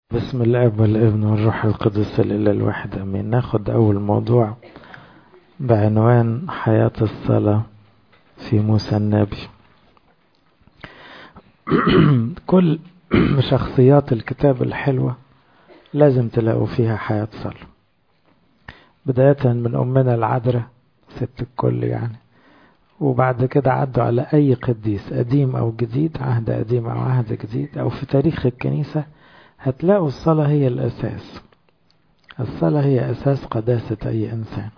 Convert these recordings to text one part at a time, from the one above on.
بسم الاب والابن والروح القدس الاله الواحد امين. ناخد اول موضوع بعنوان حياة الصلاة في موسى النبي. كل شخصيات الكتاب الحلوة لازم تلاقوا فيها حياة صلاة، بداية من أمنا العذراء ست الكل يعني، وبعد كده عدوا على أي قديس قديم أو جديد، عهد قديم أو عهد جديد أو في تاريخ الكنيسة، هتلاقوا الصلاة هي الأساس. الصلاة هي أساس قداسة أي إنسان.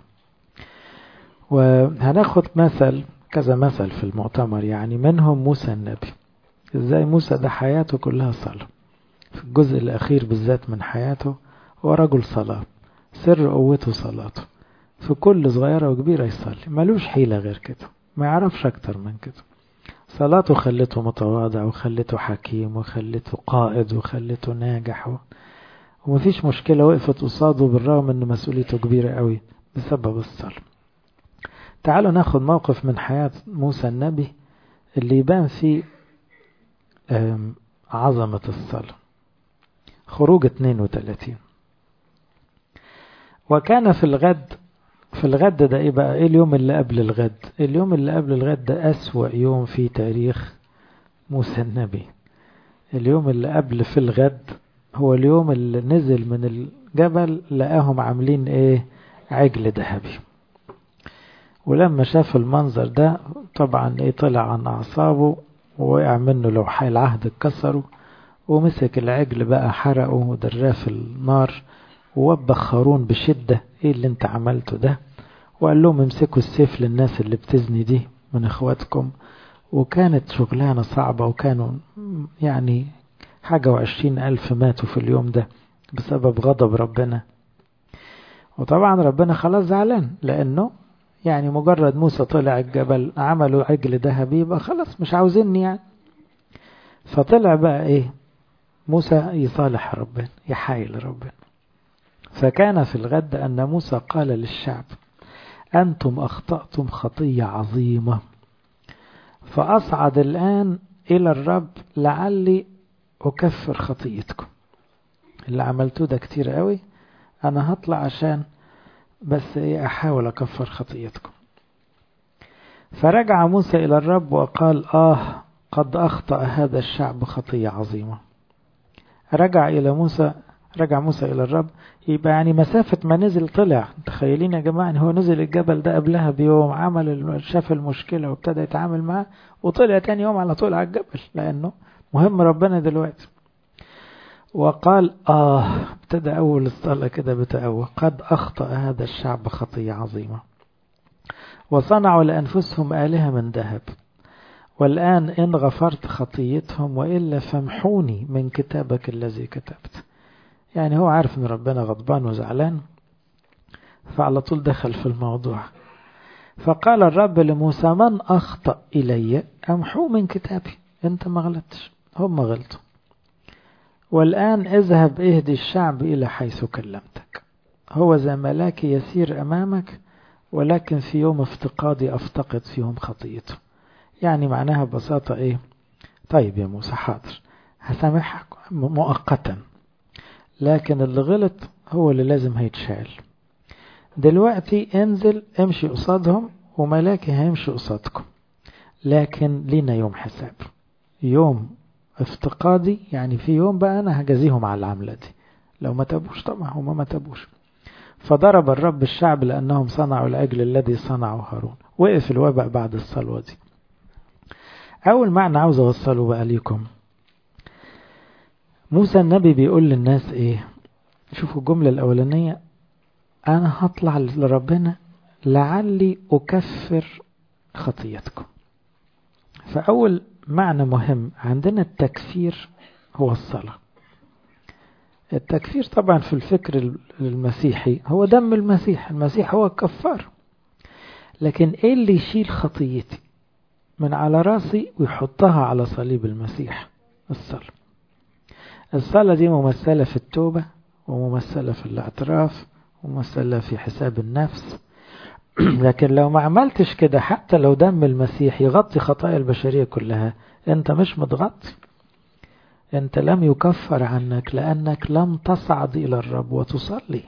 وهناخد كذا مثل في المؤتمر، يعني منهم موسى النبي. إزاي موسى ده حياته كلها صلاة، في الجزء الأخير بالذات من حياته هو رجل صلاة، سر قوته صلاته، في كل صغيرة وكبيرة يصلي، ملوش حيلة غير كده، ما يعرفش أكتر من كده. صلاته خلته متواضع وخلته حكيم وخلته قائد وخلته ناجح ومفيش مشكلة وقفت قصاده بالرغم ان مسؤوليته كبيرة قوي بسبب الصلاة. تعالوا ناخد موقف من حياة موسى النبي اللي يبان فيه عظمة الصلاة. خروج 32. وكان في الغد ده ايه بقى؟ ايه اليوم اللي قبل الغد؟ اليوم اللي قبل الغد ده أسوأ يوم في تاريخ موسى النبي. اليوم اللي قبل في الغد هو اليوم اللي نزل من الجبل لقاهم عاملين ايه؟ عجل ذهبي. ولما شاف المنظر ده طبعا ايه، طلع عن اعصابه ووقع منه لوحي العهد اتكسروا، ومسك العجل بقى حرقه ودراه في النار، ووبخ هارون بشدة: ايه اللي انت عملته ده؟ وقال لهم: امسكوا السيف للناس اللي بتزني دي من اخواتكم. وكانت شغلانة صعبة، وكانوا يعني 21,000 ماتوا في اليوم ده بسبب غضب ربنا. وطبعا ربنا خلاص زعلان، لأنه يعني مجرد موسى طلع الجبل عملوا عجل ذهبي يبقى خلاص مش عاوزيني يعني. فطلع بقى ايه؟ موسى يصالح ربنا، يحايل ربنا. فكان في الغد أن موسى قال للشعب: أنتم أخطأتم خطية عظيمة، فأصعد الآن إلى الرب لعلي أكفر خطيتكم. اللي عملتوه ده كتير قوي، أنا هطلع عشان بس إيه، أحاول أكفر خطيتكم. فرجع موسى إلى الرب وقال: قد أخطأ هذا الشعب خطية عظيمة. رجع موسى إلى الرب، يبقى يعني مسافة ما نزل طلع. تخيلين يا جماعة، هو نزل الجبل ده قبلها بيوم، شاف المشكلة وابتدى يتعامل معها، وطلع تاني يوم على طول على الجبل، لأنه مهم ربنا دلوقتي. وقال ابتدى أول الصلاة كده بتأوه: قد أخطأ هذا الشعب خطية عظيمة، وصنعوا لأنفسهم آلهة من ذهب، والآن إن غفرت خطيتهم وإلا فامحوني من كتابك الذي كتبت. يعني هو عارف ان ربنا غضبان وزعلان، فعلى طول دخل في الموضوع. فقال الرب لموسى: من أخطأ إلي أمحو من كتابي. انت ما غلطتش، هم غلطوا. والآن اذهب اهدي الشعب إلى حيث كلمتك، هو ذا ملاكي يسير أمامك، ولكن في يوم افتقادي أفتقد فيهم خطيته. يعني معناها ببساطة ايه؟ طيب يا موسى، حاضر، هسامحك مؤقتا، لكن اللي غلط هو اللي لازم هيتشال. دلوقتي انزل امشي قصادهم، وملاكي هيمشي قصادكم، لكن لينا يوم حساب، يوم افتقادي. يعني في يوم بقى انا هجازيهم على العملة دي لو ما تابوش. طبعا هم ما تابوش. فضرب الرب الشعب لأنهم صنعوا العجل الذي صنعه هارون. وقف الوباء بعد الصلوة دي. أول معنى عاوز أوصله بقى ليكم، موسى النبي بيقول للناس إيه؟ شوفوا الجملة الأولانية: أنا هطلع لربنا لعلي أكفر خطيتكم. فأول معنى مهم عندنا التكفير هو الصلاة. التكفير طبعا في الفكر المسيحي هو دم المسيح هو الكفار. لكن إيه اللي يشيل خطيتي من على راسي ويحطها على صليب المسيح؟ الصلاة. الصلاة دي ممثلة في التوبة، وممثلة في الاعتراف، وممثلة في حساب النفس. لكن لو ما عملتش كده، حتى لو دم المسيح يغطي خطايا البشرية كلها، انت مش متغطي. أنت لم يكفر عنك لأنك لم تصعد إلى الرب وتصلي.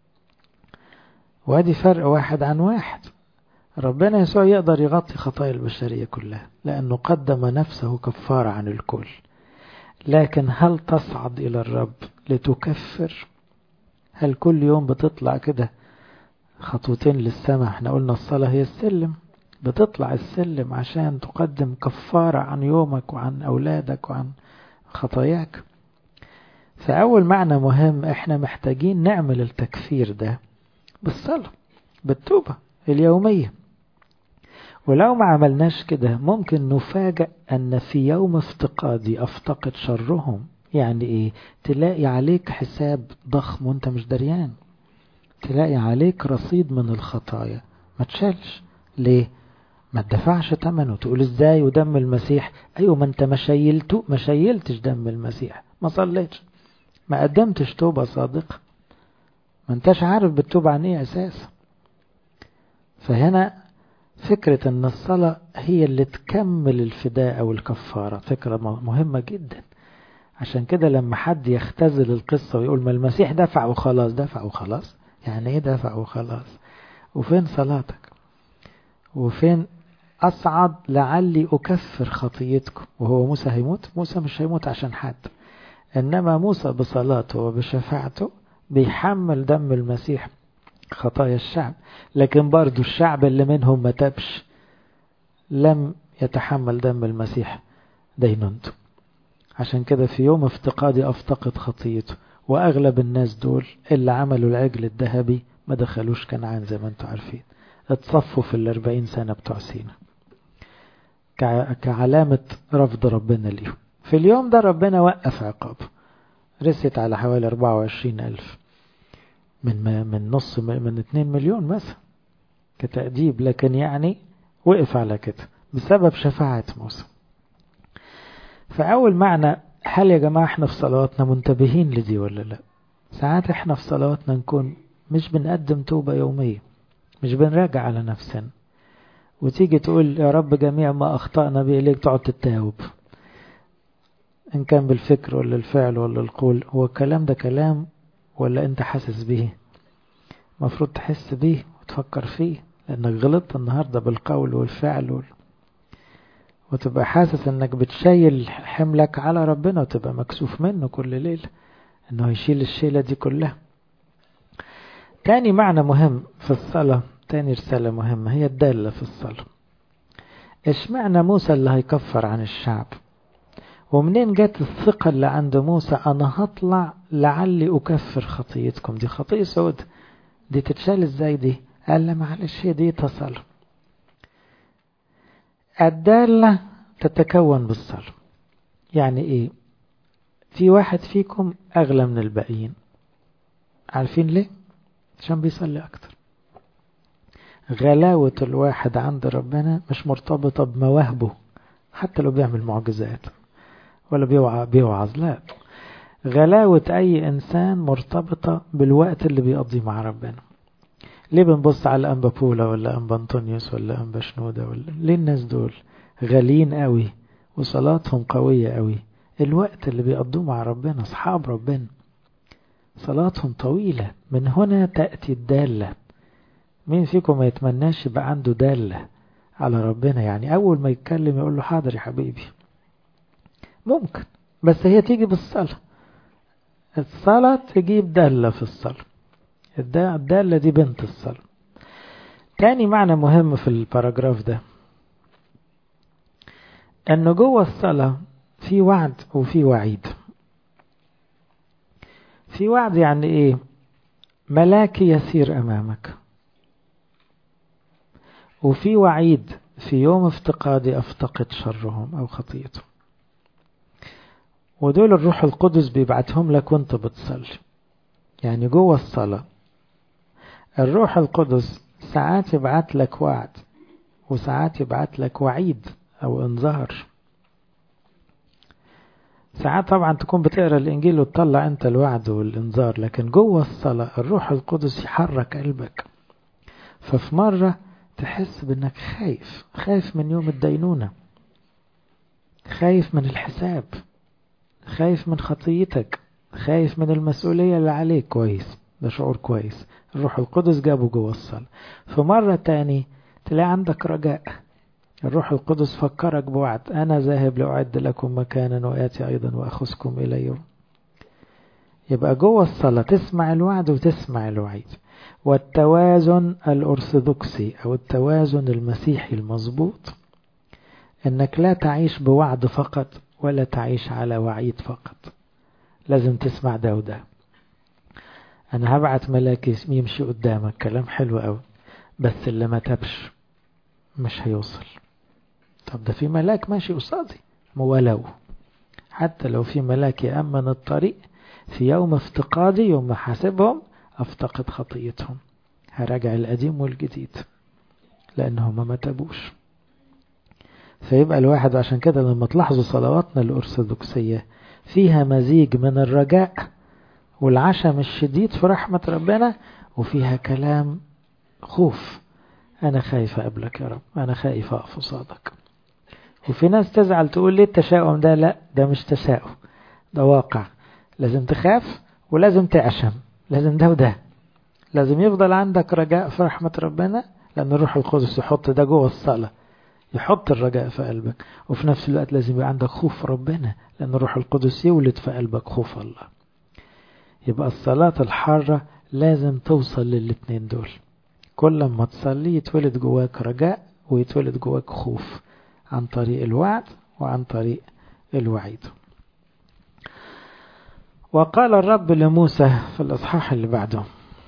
وادي فرق واحد عن واحد. ربنا يسوع يقدر يغطي خطايا البشرية كلها لأنه قدم نفسه كفارة عن الكل. لكن هل تصعد إلى الرب لتكفر؟ هل كل يوم بتطلع كده خطوتين للسماء؟ احنا قلنا الصلاة هي السلم، بتطلع السلم عشان تقدم كفارة عن يومك وعن أولادك وعن خطاياك. فأول معنى مهم، احنا محتاجين نعمل التكفير ده بالصلاة بالتوبة اليومية. ولو ما عملناش كده ممكن نفاجأ أن في يوم افتقادي أفتقد شرهم. يعني إيه؟ تلاقي عليك حساب ضخم وانت مش دريان، تلاقي عليك رصيد من الخطايا ما تشالش. ليه؟ ما تدفعش ثمنه. تقول ازاي ودم المسيح؟ ايوه، ما انت ما شيلتش دم المسيح، ما صليتش، ما قدمتش توبة صادقة، ما انتش عارف بالتوبة عن ايه اساس. فهنا فكرة ان الصلاة هي اللي تكمل الفداء او الكفارة فكرة مهمة جدا. عشان كده لما حد يختزل القصة ويقول ما المسيح دفع وخلاص، دفع وخلاص يعني ايه دفع وخلاص؟ وفين صلاتك؟ وفين أصعد لعلي أكفر خطيتكم؟ وهو موسى هيموت؟ موسى مش هيموت عشان حد، إنما موسى بصلاته وبشفاعته بيحمل دم المسيح خطايا الشعب. لكن برضو الشعب اللي منهم ما تابش لم يتحمل دم المسيح دينونته. عشان كده في يوم افتقادي أفتقد خطيته. وأغلب الناس دول اللي عملوا العجل الذهبي ما دخلوش كنعان زي ما انتم عارفين، اتصفوا في 40 سنة بتوع سينا كعلامة رفض ربنا ليهم. في اليوم ده ربنا وقف عقاب، رست على حوالي 24,000 من نص من 2 مليون مثلا كتأديب. لكن يعني وقف على كده بسبب شفاعة موسى. فأول معنى، هل يا جماعة احنا في صلواتنا منتبهين لدي ولا لا؟ ساعات احنا في صلواتنا نكون مش بنقدم توبة يومية، مش بنراجع على نفسنا، وتيجي تقول يا رب جميع ما أخطأنا به إليك، تقعد تتاوب إن كان بالفكر ولا الفعل ولا القول. هو الكلام ده كلام ولا أنت حاسس به؟ مفروض تحس به وتفكر فيه، لأنك غلطت النهاردة بالقول والفعل وتبقى حاسس أنك بتشيل حملك على ربنا وتبقى مكسوف منه كل ليلة أنه يشيل الشيلة دي كلها. تاني معنى مهم في الصلاة، تاني رسالة مهمة هي الدالة في الصلاة. إيش معنى موسى اللي هيكفر عن الشعب؟ ومنين جت الثقة اللي عند موسى أنا هطلع لعلي أكفر خطيتكم؟ دي خطية سود، دي تتشال ازاي دي؟ قال لا معلش، هي دي تصل. الدالة تتكون بالصلاة. يعني ايه؟ في واحد فيكم أغلى من الباقيين، عارفين ليه؟ عشان بيصلي أكتر. غلاوة الواحد عند ربنا مش مرتبطة بمواهبه حتى لو بيعمل معجزات ولا بيوعظ، لا. غلاوة أي إنسان مرتبطة بالوقت اللي بيقضي مع ربنا. ليه بنبص على أنبا بولا ولا أنبا أنطونيوس ولا أنبا شنودة ليه الناس دول غاليين قوي وصلاتهم قوية قوي؟ الوقت اللي بيقضوه مع ربنا، أصحاب ربنا صلاتهم طويلة. من هنا تأتي الدالة. مين فيكم ما يتمناش يبقى عنده دالة على ربنا؟ يعني أول ما يتكلم يقول له حاضر يا حبيبي. ممكن، بس هي تيجي بالصلاة. الصلاة تجيب دالة في الصلاة. الدالة دي بنت الصلاة. تاني معنى مهم في الباراجراف ده، أنه جوه الصلاة في وعد وفي وعيد. في وعد يعني إيه؟ ملاكي يسير أمامك. وفي وعيد، في يوم افتقادي أفتقد شرهم أو خطيئتهم. ودول الروح القدس بيبعتهم لك وانت بتصلي. يعني جوه الصلاة الروح القدس ساعات يبعت لك وعد وساعات يبعت لك وعيد أو انذار. ساعات طبعا تكون بتقرأ الإنجيل وتطلع أنت الوعد والإنذار، لكن جوه الصلاة الروح القدس يحرك قلبك. ففي مرة تحس بأنك خايف من يوم الدينونة، خايف من الحساب، خايف من خطيتك، خايف من المسؤولية اللي عليك، كويس، ده شعور كويس. الروح القدس جابه جوه الصلاة. في مرة تاني تلاقي عندك رجاء، الروح القدس فكرك بوعد، أنا ذاهب لأعد لكم مكانا وآتي أيضا وأخذكم إلي. يبقى جوه الصلاة تسمع الوعد وتسمع الوعيد. والتوازن الأرثوذكسي أو التوازن المسيحي المظبوط، إنك لا تعيش بوعد فقط ولا تعيش على وعيد فقط، لازم تسمع ده وده. أنا هبعت ملاك يمشي قدامك، كلام حلو قوي، بس اللي ما تبش مش هيوصل. طب ده في ملاك ماشي قصادي، ولو حتى لو في ملاك يأمن الطريق، في يوم افتقادي، يوم حاسبهم افتقد خطيتهم، هراجع القديم والجديد لأنهم ما تبوش. فيبقى الواحد، عشان كده لما تلاحظوا صلواتنا الأرثوذكسية فيها مزيج من الرجاء والعشم الشديد في رحمة ربنا، وفيها كلام خوف، أنا خايف أقابلك يا رب، أنا خايف أقف قصادك. وفي ناس تزعل تقول ليه التشاؤم ده؟ لا، ده مش تشاؤم، ده واقع. لازم تخاف ولازم تعشم، لازم ده وده، لازم يفضل عندك رجاء في رحمة ربنا، لأن الروح القدس يحط ده جوه الصلاة، يحط الرجاء في قلبك. وفي نفس الوقت لازم يبقى عندك خوف ربنا، لأن الروح القدس يولد في قلبك خوف الله. يبقى الصلاة الحارة لازم توصل للاتنين دول، كل ما تصلي يتولد جواك رجاء ويتولد جواك خوف، عن طريق الوعد وعن طريق الوعيد. وقال الرب لموسى في الإصحاح اللي بعده: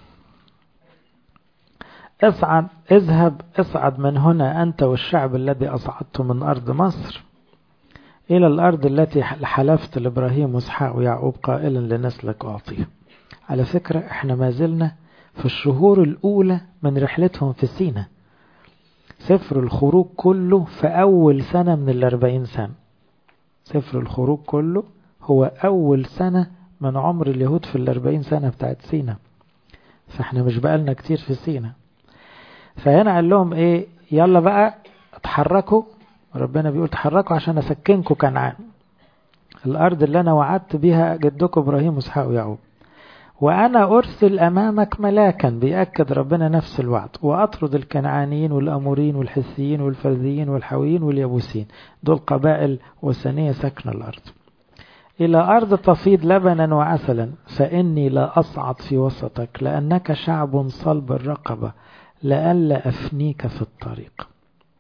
اصعد من هنا أنت والشعب الذي أصعدته من أرض مصر إلى الأرض التي حلفت لإبراهيم وإسحاق ويعقوب قائلا لنسلك أعطيه. على فكرة احنا ما زلنا في الشهور الأولى من رحلتهم في سيناء. سفر الخروج كله في أول سنة من 40 سنة. سفر الخروج كله هو أول سنة من عمر اليهود في 40 سنة بتاعت سيناء، فاحنا مش بقالنا كتير في سيناء. فهنا قال لهم ايه؟ يلا بقى اتحركوا، ربنا بيقول تحركوا عشان اسكنكم كنعان، الارض اللي انا وعدت بيها جدكم ابراهيم واسحاق ويعقوب، وانا ارسل امامك ملاكا، بيأكد ربنا نفس الوعد، واطرد الكنعانيين والاموريين والحثيين والفرذيين والحويين واليبوسين، دول قبائل وثنية سكن الارض، الى ارض تفيض لبنا وعسلا، فاني لا اصعد في وسطك لانك شعب صلب الرقبة، لألا أفنيك في الطريق.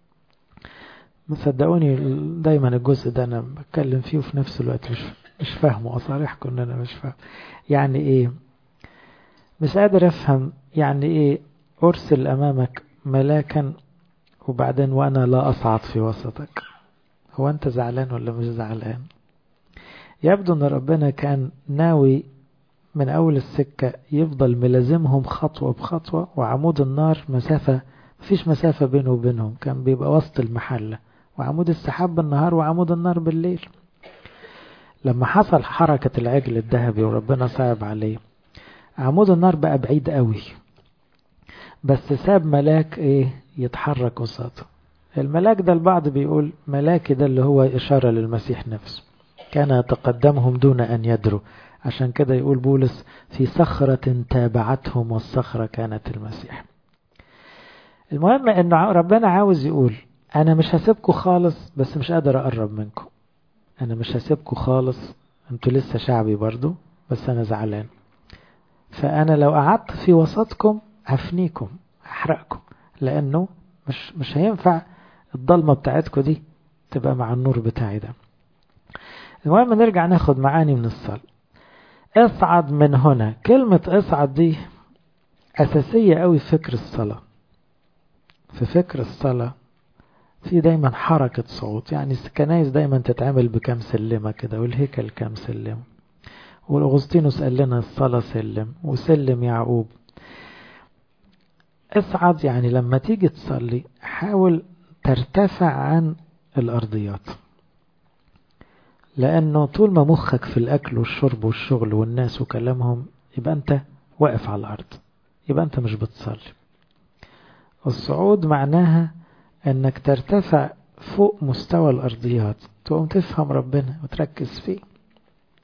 مصدقوني دايما الجزء ده أنا بتكلم فيه وفي نفس الوقت مش فاهمه، أصارحكم أن أنا مش فاهم يعني إيه، مش قادر أفهم يعني إيه أرسل أمامك ملاكا وبعدين وأنا لا أصعد في وسطك. هو أنت زعلان ولا مش زعلان؟ يبدو أن ربنا كان ناوي من أول السكة يفضل ملازمهم خطوة بخطوة، وعمود النار مسافة، مفيش مسافة بينه وبينهم، كان بيبقى وسط المحلة، وعمود السحاب بالنهار وعمود النار بالليل. لما حصل حركة العجل الذهبي وربنا صعب عليه، عمود النار بقى بعيد قوي، بس ساب ملاك ايه يتحرك قصاده. الملاك ده البعض بيقول ملاك ده اللي هو إشارة للمسيح نفسه، كان يتقدمهم دون أن يدروا. عشان كده يقول بولس في صخرة تابعتهم والصخرة كانت المسيح. المهم ان ربنا عاوز يقول انا مش هسيبكم خالص، بس مش قادر اقرب منكم، انا مش هسيبكم خالص، انتوا لسه شعبي برضو، بس انا زعلان، فانا لو قعدت في وسطكم هفنيكم هحرقكم، لانه مش هينفع الضلمة بتاعتكم دي تبقى مع النور بتاعي ده. المهم نرجع ناخد معاني من الصلاة. اصعد من هنا، كلمة اصعد دي أساسية قوي في فكر الصلاة. في فكر الصلاة في دايما حركة صعود، يعني الكنايس دايما تتعمل بكم سلمة كده، والهيكل كم سلم، والأغسطينوس قال لنا الصلاة سلم وسلم يعقوب. اصعد يعني لما تيجي تصلي حاول ترتفع عن الأرضيات، لأنه طول ما مخك في الأكل والشرب والشغل والناس وكلامهم يبقى أنت واقف على الأرض، يبقى أنت مش بتصلي. الصعود معناها أنك ترتفع فوق مستوى الأرضيات، تقوم تفهم ربنا وتركز فيه.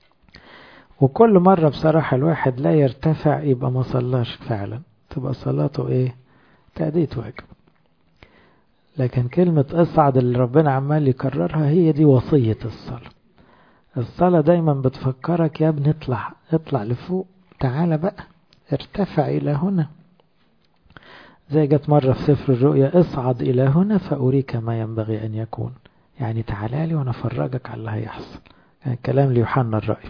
وكل مرة بصراحة الواحد لا يرتفع يبقى ما صلاش فعلا، تبقى صلاته ايه؟ تأدية واجب. لكن كلمة اصعد اللي ربنا عمال يكررها هي دي وصية الصلاة. الصلاة دايما بتفكرك يا ابني اطلع لفوق، تعال بقى ارتفع إلى هنا. زي جت مرة في سفر الرؤيا اصعد إلى هنا فأريك ما ينبغي أن يكون، يعني تعالى لي وأنا أفرجك على اللي هيحصل. يعني كلام ليوحنا الرأي.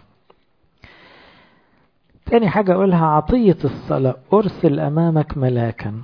تاني حاجة أقولها عطية الصلاة، أرسل أمامك ملاكا.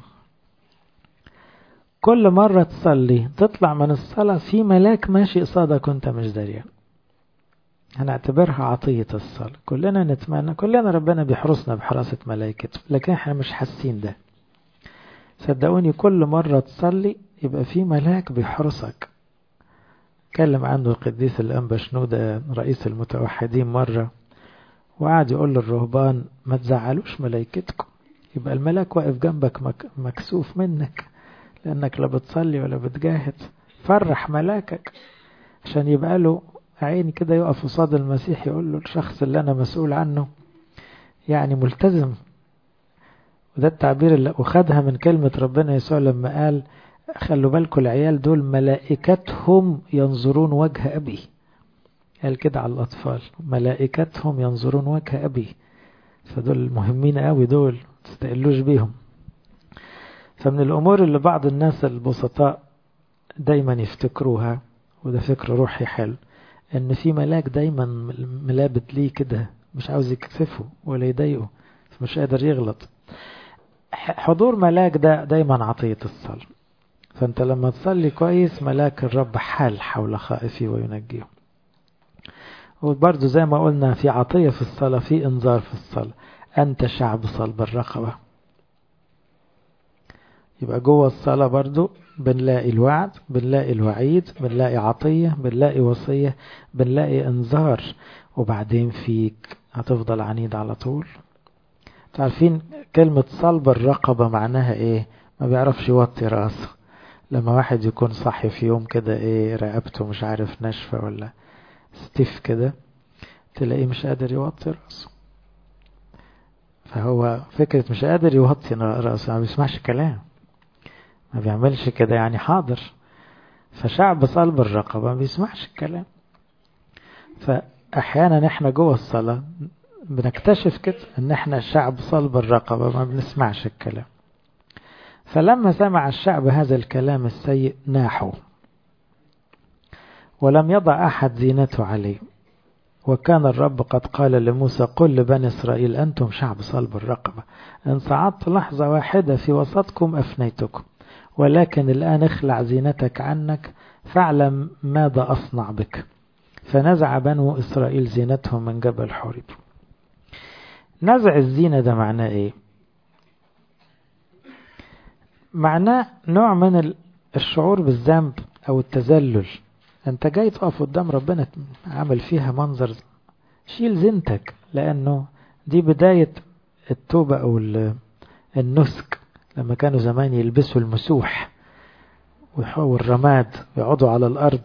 كل مرة تصلي تطلع من الصلاة في ملاك ماشي قصادك وانت مش دريان. هنعتبرها عطية الصلاة. كلنا نتمنى، كلنا ربنا بيحرسنا بحراسة ملائكته، لكن احنا مش حاسين ده. صدقوني كل مرة تصلي يبقى في ملاك بيحرسك. كلم عنه القديس الأنبا شنودة رئيس المتوحدين مرة، وقعد يقول للرهبان ما تزعلوش ملائكتكم. يبقى الملاك واقف جنبك مكسوف منك لأنك لا بتصلي ولا بتجاهد. فرح ملاكك عشان يبقى له عين كده يقف قصاد المسيح يقول له الشخص اللي أنا مسؤول عنه يعني ملتزم. وده التعبير اللي أخدها من كلمة ربنا يسوع لما قال خلوا بالكم العيال دول ملائكتهم ينظرون وجه أبي. قال كده على الأطفال ملائكتهم ينظرون وجه أبي. فدول مهمين قوي، دول تستقلوش بيهم. فمن الأمور اللي بعض الناس البسطاء دايما يفتكروها، وده فكر روحي حلو، ان في ملاك دايما ملابد ليه كده مش عاوز يكسفه ولا يضايقه، مش قادر يغلط. حضور ملاك ده دايما عطية الصلاة. فانت لما تصلي كويس ملاك الرب حال حول خائفي وينجيه. وبرضو زي ما قلنا في عطية في الصلاة، في انذار في الصلاة. انت شعب صلب الرقبة. يبقى جوه الصلاة برضو بنلاقي الوعد، بنلاقي الوعيد، بنلاقي عطية، بنلاقي وصية، بنلاقي انذار. وبعدين فيك هتفضل عنيد على طول. تعرفين كلمة صلب الرقبة معناها ايه؟ ما بيعرفش يوطي راسه. لما واحد يكون صحي في يوم كده ايه رقبته مش عارف ناشفة ولا ستيف كده، تلاقيه مش قادر يوطي راسه. فهو فكرة مش قادر يوطي راسه، ما بيسمعش كلام، ما بيعملش كده يعني حاضر. فشعب صلب الرقبة ما بيسمعش الكلام. فأحيانا احنا جوه الصلاة بنكتشف كده ان احنا شعب صلب الرقبة ما بنسمعش الكلام. فلما سمع الشعب هذا الكلام السيء ناحوا، ولم يضع أحد زينته عليه. وكان الرب قد قال لموسى قل لبني إسرائيل أنتم شعب صلب الرقبة، إن صعدت لحظة واحدة في وسطكم أفنيتكم، ولكن الآن اخلع زينتك عنك فاعلم ماذا أصنع بك. فنزع بنو إسرائيل زينتهم من جبل حوريب. نزع الزينة ده معناه إيه؟ معناه نوع من الشعور بالذنب أو التذلل. أنت جاي تقف قدام ربنا عمل فيها منظر، شيل زينتك، لأنه دي بداية التوبة أو النسك. لما كانوا زمان يلبسوا المسوح ويحاول الرماد ويقعدوا على الأرض.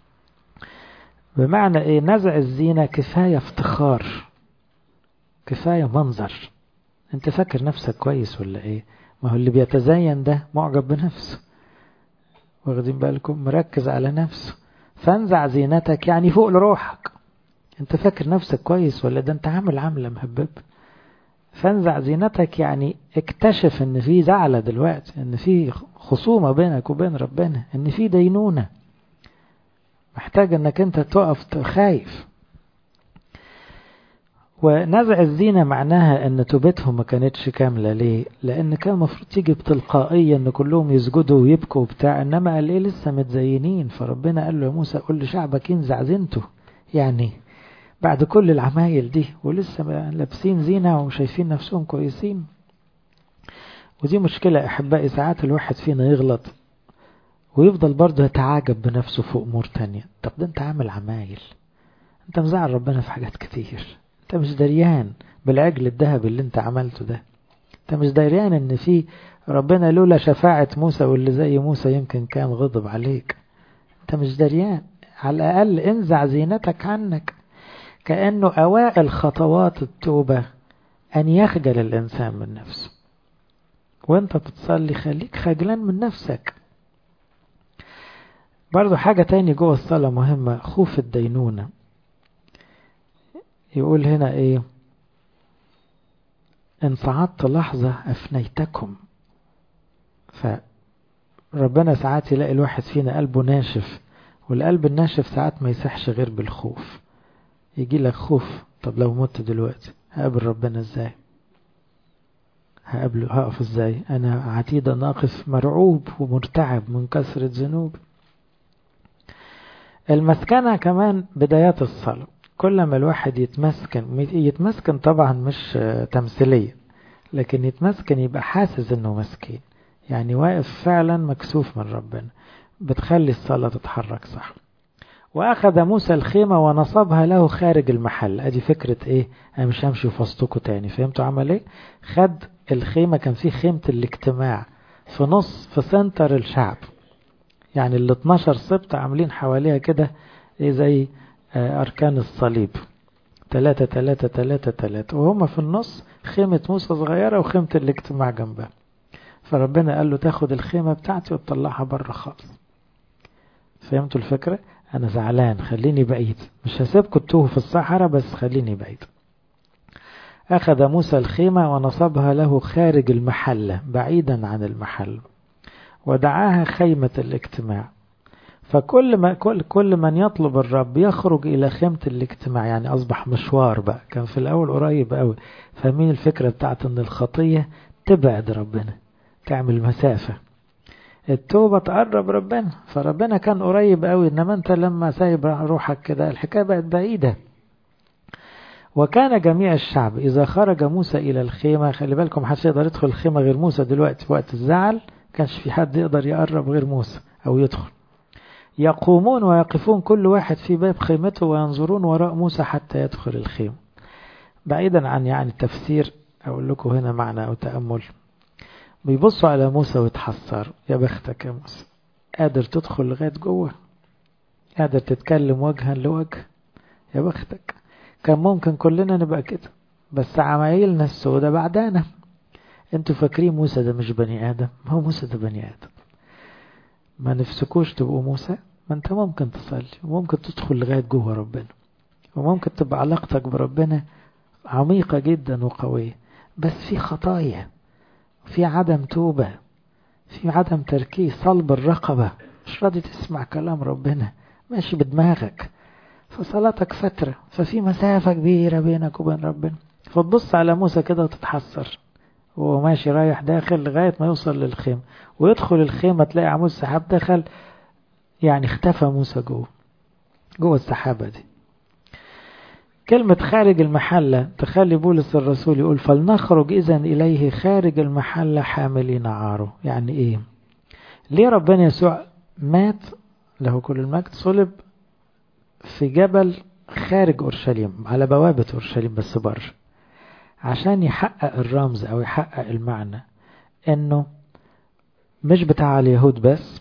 بمعنى إيه؟ نزع الزينة كفاية افتخار، كفاية منظر. أنت فاكر نفسك كويس ولا إيه؟ ما هو اللي بيتزين ده معجب بنفسه، واخدين بالكم، مركز على نفسه. فانزع زينتك يعني فوق لروحك. أنت فاكر نفسك كويس ولا ده أنت عاملة مهبب. فانزع زينتك يعني اكتشف ان في زعلة دلوقتي، ان في خصومة بينك وبين ربنا، ان في دينونة محتاج انك انت تقف خايف. ونزع الزينة معناها ان توبتهم ما كانتش كاملة. ليه؟ لان كان المفروض تيجي بتلقائيا ان كلهم يسجدوا ويبكوا وبتاع، انما قال ايه لسه متزينين. فربنا قال له يا موسى قل لشعبك ينزع زينته، يعني بعد كل العمايل دي ولسه لابسين زينة وشايفين نفسهم كويسين. ودي مشكلة أحبائي، ساعات الواحد فينا يغلط ويفضل برضه يتعاجب بنفسه في أمور تانية. طب ده أنت عامل عمايل، أنت مزعل ربنا في حاجات كتير، أنت مش دريان بالعجل الذهب اللي أنت عملته ده، أنت مش دريان أن في ربنا لولا شفاعة موسى واللي زي موسى يمكن كان غضب عليك. أنت مش دريان. على الأقل انزع زينتك عنك. كأنه أوائل خطوات التوبة أن يخجل الإنسان من نفسه. وانت بتصلي خليك خجلان من نفسك. برضو حاجة تاني جوه الصلاة مهمة، خوف الدينونة. يقول هنا ايه؟ ان صعدت لحظة افنيتكم. فربنا ساعات يلاقي الواحد فينا قلبه ناشف، والقلب الناشف ساعات ما يسحش غير بالخوف. يجي لك خوف، طب لو مت دلوقتي هقابل ربنا ازاي؟ هقف ازاي؟ انا عتيد ان اقف مرعوب ومرتعب من كثرة ذنوب. المسكنة كمان بدايات الصلاة. كل ما الواحد يتمسكن طبعا مش تمثيلية، لكن يتمسكن يبقى حاسس انه مسكين، يعني واقف فعلا مكسوف من ربنا، بتخلي الصلاة تتحرك صح. واخذ موسى الخيمة ونصبها له خارج المحل. ادي فكرة ايه؟ انا مش همشي في وسطكم تاني. فهمتوا عمل ايه؟ خد الخيمة، كان في خيمة الاجتماع في سنتر الشعب، يعني ال 12 سبط عاملين حواليها كده زي أركان الصليب، 3 3 3 3، وهم في النص خيمة موسى صغيرة وخيمة الاجتماع جنبها. فربنا قال له تاخد الخيمة بتاعتي وتطلعها بره خالص. فهمتوا الفكرة؟ أنا زعلان، خليني بعيد، مش هسيبكم تتوهوا في الصحراء، بس خليني بعيد. أخذ موسى الخيمة ونصبها له خارج المحلة بعيدا عن المحل، ودعاها خيمة الاجتماع. كل من يطلب الرب يخرج إلى خيمة الاجتماع، يعني أصبح مشوار بقى. كان في الأول قريب قوي. فاهمين الفكرة بتاعت أن الخطية تبعد ربنا، تعمل مسافة، التوبة تقرب ربنا. فربنا كان قريب قوي، إنما أنت لما سايب روحك كده الحكاية بقت بعيدة. وكان جميع الشعب إذا خرج موسى إلى الخيمة، خلي بالكم محدش يقدر يدخل الخيمة غير موسى دلوقتي، وقت الزعل كانش في حد يقدر يقرب غير موسى أو يدخل. يقومون ويقفون كل واحد في باب خيمته وينظرون وراء موسى حتى يدخل الخيمة. بعيدا عن يعني التفسير، أقول لكم هنا معنى أو تأمل. بيبصوا على موسى ويتحسروا، يا بختك يا موسى، قادر تدخل لغاية جوه، قادر تتكلم وجها لوجه، يا بختك. كان ممكن كلنا نبقى كده، بس عمايلنا السودة بعدانا. انتوا فاكرين موسى ده مش بني آدم؟ هو موسى ده بني آدم. ما نفسكوش تبقوا موسى؟ ما انت ممكن تصلي وممكن تدخل لغاية جوه ربنا، وممكن تبقى علاقتك بربنا عميقة جدا وقوية، بس في خطايا، في عدم توبة، في عدم تركيز، صلب الرقبة، مش راضي تسمع كلام ربنا، ماشي بدماغك، فصلاتك فترة، ففي مسافة كبيرة بينك وبين ربنا. فتبص على موسى كده وتتحسر، وهو ماشي رايح داخل لغاية ما يوصل للخيمة، ويدخل الخيمة تلاقي عمود سحاب دخل، يعني اختفى موسى جوه السحابة دي. كلمة خارج المحلة تخلي بولس الرسول يقول فلنخرج إذن إليه خارج المحلة حاملين عاره. يعني إيه؟ ليه ربنا يسوع مات له كل المجد صلب في جبل خارج أورشليم على بوابة أورشليم بس بره؟ عشان يحقق الرمز أو يحقق المعنى إنه مش بتاع اليهود بس،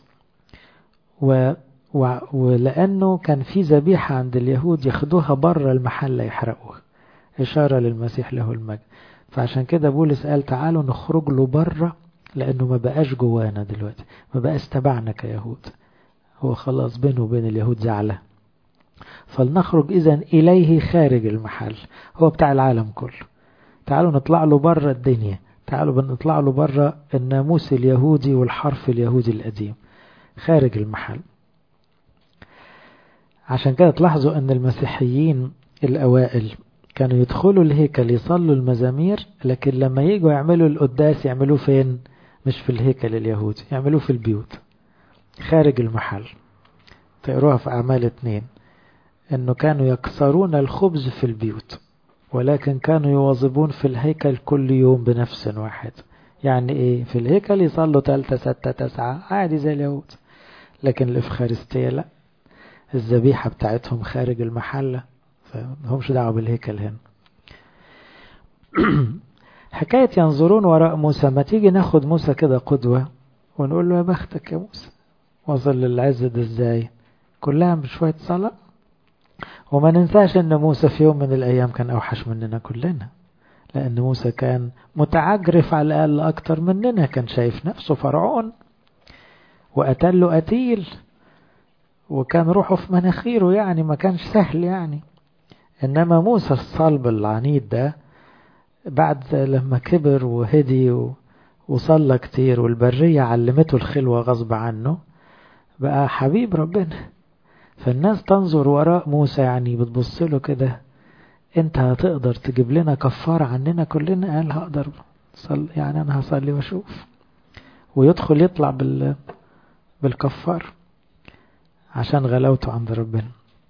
ولأنه كان في ذبيحة عند اليهود ياخدوها بره المحل يحرقوها، إشارة للمسيح له المجد. فعشان كده بولس قال تعالوا نخرج له بره، لأنه ما بقاش جوانا دلوقتي، ما بقاش تبعنا كيهود، هو خلاص بينه وبين اليهود زعلة. فلنخرج إذن إليه خارج المحل، هو بتاع العالم كله. تعالوا نطلع له بره الدنيا، تعالوا نطلع له بره الناموس اليهودي والحرف اليهودي القديم، خارج المحل. عشان كده تلاحظوا أن المسيحيين الأوائل كانوا يدخلوا الهيكل يصلوا المزامير، لكن لما يجوا يعملوا القداس يعملوه فين؟ مش في الهيكل اليهودي، يعملوه في البيوت خارج المحل. تقروها في أعمال 2 أنه كانوا يكسرون الخبز في البيوت، ولكن كانوا يواظبون في الهيكل كل يوم بنفس واحد. يعني إيه؟ في الهيكل يصلوا 3 6 9 عادي زي اليهود، لكن الإفخارستية لا، الذبيحة بتاعتهم خارج المحلة، فهمش دعوة بالهيكل هنا. حكاية ينظرون وراء موسى، ما تيجي ناخد موسى كده قدوة ونقول له يا بختك يا موسى، وصل للعز ده ازاي؟ كلها بشوية صلاة وما ننساش ان موسى في يوم من الايام كان اوحش مننا كلنا، لان موسى كان متعجرف على الاقل اكتر مننا، كان شايف نفسه فرعون وقتل له قتيل وكان روحه في مناخيره، يعني ما كانش سهل يعني. انما موسى الصلب العنيد ده بعد لما كبر وهدي وصلى كتير والبرية علمته الخلوة غصب عنه بقى حبيب ربنا. فالناس تنظر وراء موسى يعني بتبص له كده، انت هتقدر تجيب لنا كفارة عننا كلنا؟ قال هقدر، يعني انا هصلي واشوف، ويدخل يطلع بالكفار عشان غلاوته عند ربنا.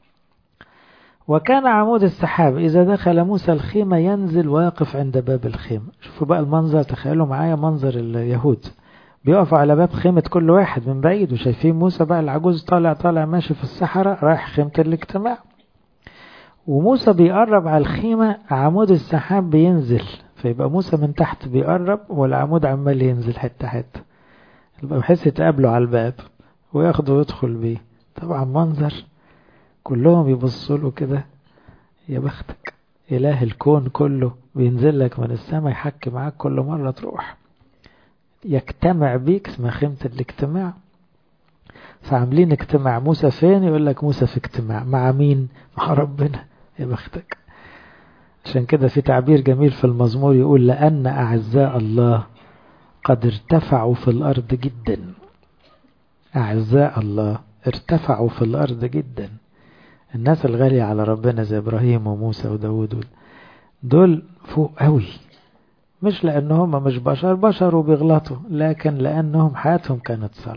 وكان عمود السحاب إذا دخل موسى الخيمة ينزل ويقف عند باب الخيمة. شوفوا بقى المنظر، تخيلوا معايا منظر اليهود بيقفوا على باب خيمة كل واحد من بعيد، وشايفين موسى بقى العجوز طالع ماشي في الصحراء رايح خيمة الاجتماع، وموسى بيقرب على الخيمة، عمود السحاب بينزل، فيبقى موسى من تحت بيقرب والعمود عمال ينزل حتة حتة، يبقى بحيث يتقابلوا على الباب وياخدوا ويدخل بيه. طبعا منظر كلهم يبصوا له كده، يا بختك إله الكون كله بينزل لك من السماء يحكي معاك كل مرة تروح يجتمع بيك، اسمها خيمة الاجتماع. فعاملين اجتماع، موسى فين؟ يقول لك موسى في اجتماع مع مين؟ مع ربنا، يا بختك. عشان كده في تعبير جميل في المزمور يقول لأن أعزاء الله قد ارتفعوا في الأرض جدا. أعزاء الله ارتفعوا في الأرض جدا. الناس الغالية على ربنا زي إبراهيم وموسى وداود دول فوق قوي، مش لأنهم مش بشر وبيغلطوا، لكن لأنهم حياتهم كانت صلب.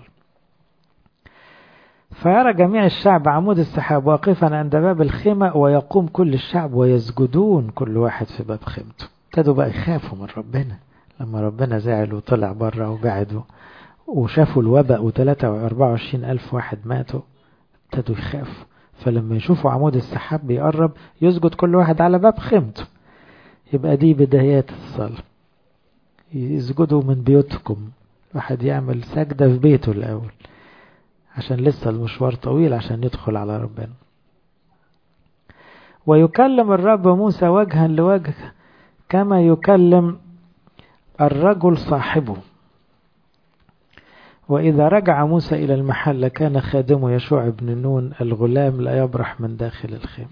فيرى جميع الشعب عمود السحاب واقفا عند باب الخيمة، ويقوم كل الشعب ويسجدون كل واحد في باب خيمته. ابتدوا بقى يخافوا من ربنا لما ربنا زعل وطلع بره وبعدوا وشافوا الوباء و23 ألف واحد ماتوا، ابتدوا يخافوا. فلما يشوفوا عمود السحاب بيقرب يسجد كل واحد على باب خيمته. يبقى دي بدايات الصلاة، يسجدوا من بيوتكم، واحد يعمل سجدة في بيته الأول عشان لسه المشوار طويل عشان يدخل على ربنا. ويكلم الرب موسى وجها لوجه كما يكلم الرجل صاحبه. وإذا رجع موسى إلى المحل كان خادمه يشوع بن نون الغلام لا يبرح من داخل الخيمة.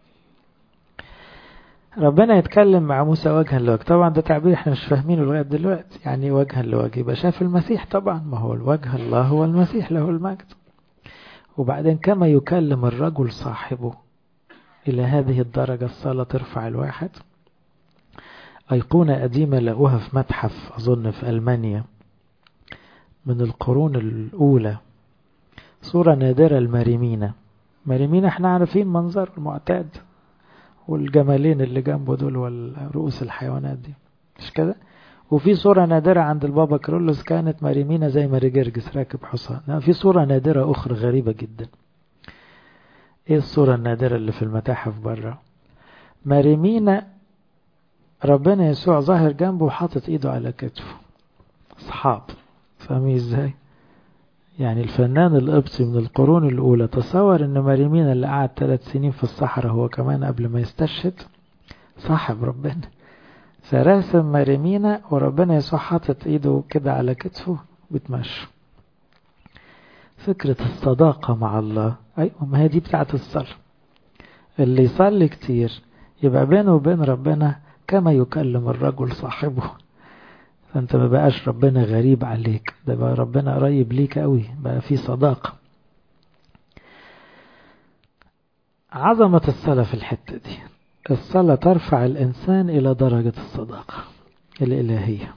ربنا يتكلم مع موسى وجها لوجه، طبعا ده تعبير احنا مش فاهمينه لغاية دلوقتي. يعني وجها لوجه يبقى شاف المسيح طبعا، ما هو الوجه الله هو المسيح له المجد. وبعدين كما يكلم الرجل صاحبه، إلى هذه الدرجة الصلاة ترفع الواحد. أيقونة قديمة لقوها في متحف أظن في ألمانيا من القرون الأولى، صورة نادرة الماريمينا. ماريمينا احنا عارفين منظر المعتاد والجمالين اللي جنبه دول والرؤوس الحيوانات دي، مش كده؟ وفي صورة نادرة عند البابا كرولوس كانت ماريمينا زي ماري جرجس راكب حصان. في صورة نادرة أخرى غريبة جدا. ايه الصورة النادرة اللي في المتاحف بره؟ ماريمينا ربنا يسوع ظاهر جنبه وحاطط ايده على كتفه، صحاب. فاهمين ازاي؟ يعني الفنان القبطي من القرون الأولى تصور ان ماريمينا اللي قعد 3 سنين في الصحراء هو كمان قبل ما يستشهد صاحب ربنا، فراسم ماريمينا وربنا يسوع حاطط ايده كده على كتفه بتمشوا. فكرة الصداقة مع الله، أيوة ما هي دي بتاعت الصلاة. اللي يصلي كتير يبقى بينه وبين ربنا كما يكلم الرجل صاحبه. فانت ما بقاش ربنا غريب عليك، ده بقى ربنا قريب ليك قوي، بقى في صداقة. عظمة الصلاة في الحتة دي، الصلاة ترفع الإنسان إلى درجة الصداقة الإلهية.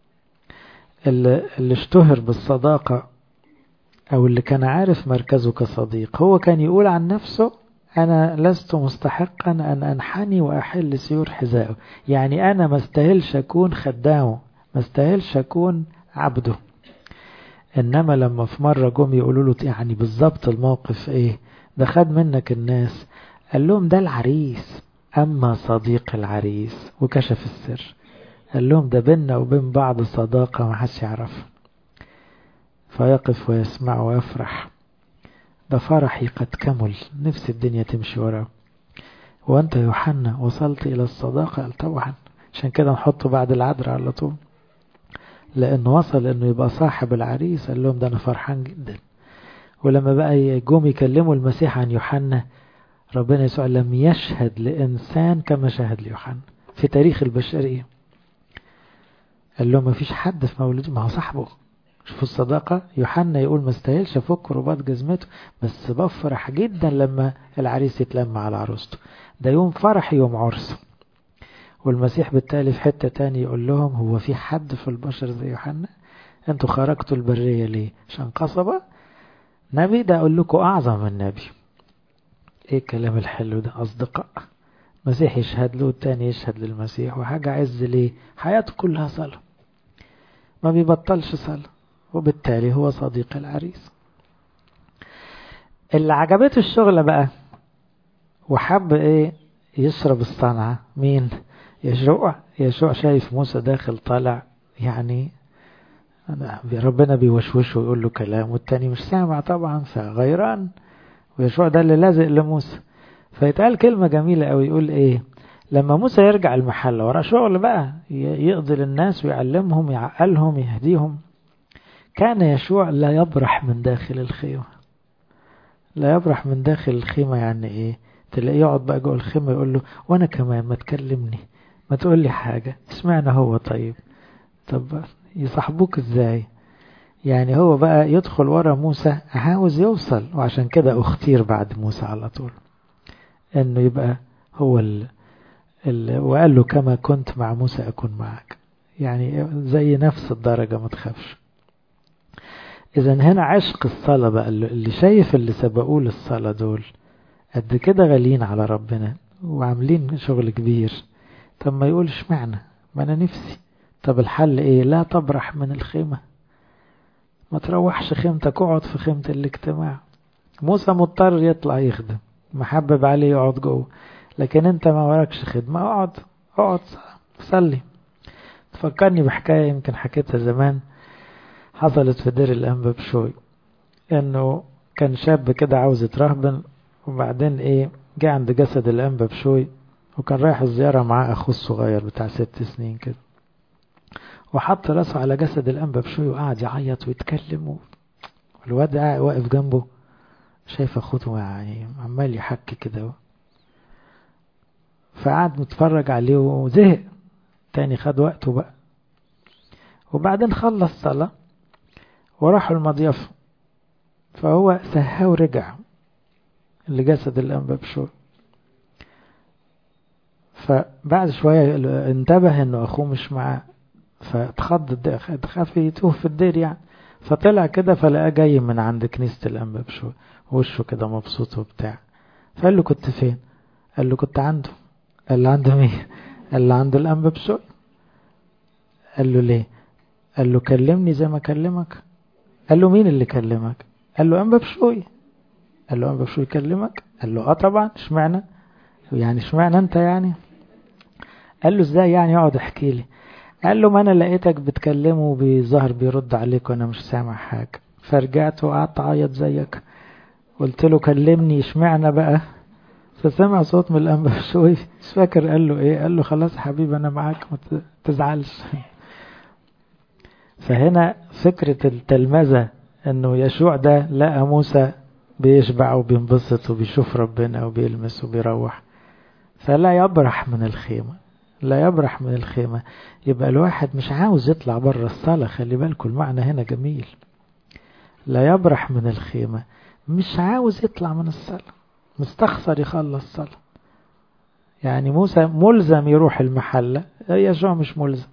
اللي اشتهر بالصداقة أو اللي كان عارف مركزه كصديق، هو كان يقول عن نفسه أنا لست مستحقا أن أنحني وأحل سيور حذائه. يعني أنا ما استاهلش أكون خدامه، ما استاهلش أكون عبده. إنما لما في مرة جم يقولوا له يعني بالضبط الموقف إيه، ده خد منك الناس، قال لهم ده العريس، أما صديق العريس، وكشف السر. قال لهم ده بيننا وبين بعض صداقة ما حدش يعرف. فيقف ويسمع ويفرح، ده فرحي قد كمل، نفس الدنيا تمشي وراه. وأنت يوحنا وصلت إلى الصداقة؟ قال طبعا. عشان كده نحطه بعد العذراء على طول، لأنه وصل أنه يبقى صاحب العريس. قال لهم ده أنا فرحان جدا. ولما بقى يجوم يكلموا المسيح عن يوحنا، ربنا يسوع لم يشهد لإنسان كما شهد ليوحنا في تاريخ البشرية. قال لهم ما فيش حد في مولود ما هو صاحبه. شوفوا الصداقة. يوحنا يقول ما استاهلش افك رباط جزمته، بس بفرح جدا لما العريس يتلم على عروسته. ده يوم فرح، يوم عرس. والمسيح بالتالي في حتة تاني يقول لهم هو في حد في البشر زي يوحنا؟ انتوا خرجتوا البرية ليه؟ عشان قصبة؟ نبي؟ ده اقول لكم اعظم من نبي. ايه الكلام الحلو ده؟ اصدقاء. المسيح يشهد له والتاني يشهد للمسيح، وحاجة عز ليه؟ حياته كلها صلاة، ما بيبطلش صلاة، وبالتالي هو صديق العريس. اللي عجبته الشغلة بقى وحب ايه؟ يشرب الصنعة. مين؟ يشوع. يشوع شايف موسى داخل طالع، يعني ربنا بيوشوشه ويقول له كلام، والتاني مش سامع طبعا، فغيران. ويشوع ده اللي لازق لموسى. فيتقال كلمة جميلة قوي، يقول ايه لما موسى يرجع المحل ورا شغل بقى يقضي للناس ويعلمهم يعقلهم يهديهم، كان يشوع لا يبرح من داخل الخيمة. لا يبرح من داخل الخيمة يعني ايه؟ تلاقيه يقعد بقى جوه الخيمة يقول له وانا كمان ما تكلمني، ما تقول لي حاجة، اسمعنا هو. طيب طب يصاحبوك ازاي؟ يعني هو بقى يدخل ورا موسى، عاوز يوصل. وعشان كده اختير بعد موسى على طول انه يبقى هو وقال له كما كنت مع موسى أكون معك، يعني زي نفس الدرجة، ما تخافش. إذا هنا عشق الصلاة بقى، اللي شايف اللي سبقوه للصلاة دول قد كده غاليين على ربنا وعاملين شغل كبير. طب ما يقولش معنى، ما أنا نفسي. طب الحل إيه؟ لا تبرح من الخيمة، ما تروحش خيمتك، اقعد في خيمة الاجتماع. موسى مضطر يطلع يخدم، محبب عليه يقعد جوه، لكن انت ما وراكش خدمة، اقعد صلي. تفكرني بحكاية يمكن حكيتها زمان، حصلت في دير الأنبا بشوي. انه كان شاب كده عاوز يترهبن، وبعدين ايه جه عند جسد الأنبا بشوي، وكان رايح الزيارة معاه أخوه الصغير بتاع 6 سنين كده، وحط راسه على جسد الأنبا بشوي وقعد يعيط ويتكلم. والواد واقف جنبه شايف أخوته يعني عمال يحكي كده، فقعد متفرج عليه وزهق. تاني خد وقته بقى، وبعدين خلص صلاة وراحوا المضيفة، فهو سهاه ورجع لجسد الأنبا بشوي. فبعد شوية انتبه انه اخوه مش معاه، فاتخض، خاف يتوه في الدير يعني. فطلع كده فلقاه جاي من عند كنيسة الأنبا بشوي، وشه كده مبسوط وبتاع. فقال له كنت فين؟ قال له كنت عنده. قال له عنده مين؟ قال له عند الأنبا بشوي. قال له ليه؟ قال له كلمني زي ما كلمك. قال له مين اللي كلمك؟ قال له أنبا بشوي. قال له أنبا بشوي كلمك؟ قال له طبعا. اشمعنى يعني؟ اشمعنى انت يعني؟ قال له ازاي يعني؟ يقعد احكي لي. قال له ما انا لقيتك بتكلمه وبيظهر بيرد عليك وانا مش سامع حاجة، فرجعت وقعدت اعيط زيك. قلت له كلمني اشمعنى بقى؟ فسمع صوت من الأنبا بشوي، مش فاكر قال له ايه، قال له خلاص يا حبيبي انا معاك ما تزعلش. فهنا فكرة التلمذة، انه يشوع ده لقى موسى بيشبع وبينبسط وبيشوف ربنا وبيلمس وبيروح، فلا يبرح من الخيمة. لا يبرح من الخيمة. يبقى الواحد مش عاوز يطلع بره الصلاة. خلي بالكم المعنى هنا جميل. لا يبرح من الخيمة، مش عاوز يطلع من الصلاة، مستخسر يخلص صلاة. يعني موسى ملزم يروح المحلة، يشوع مش ملزم.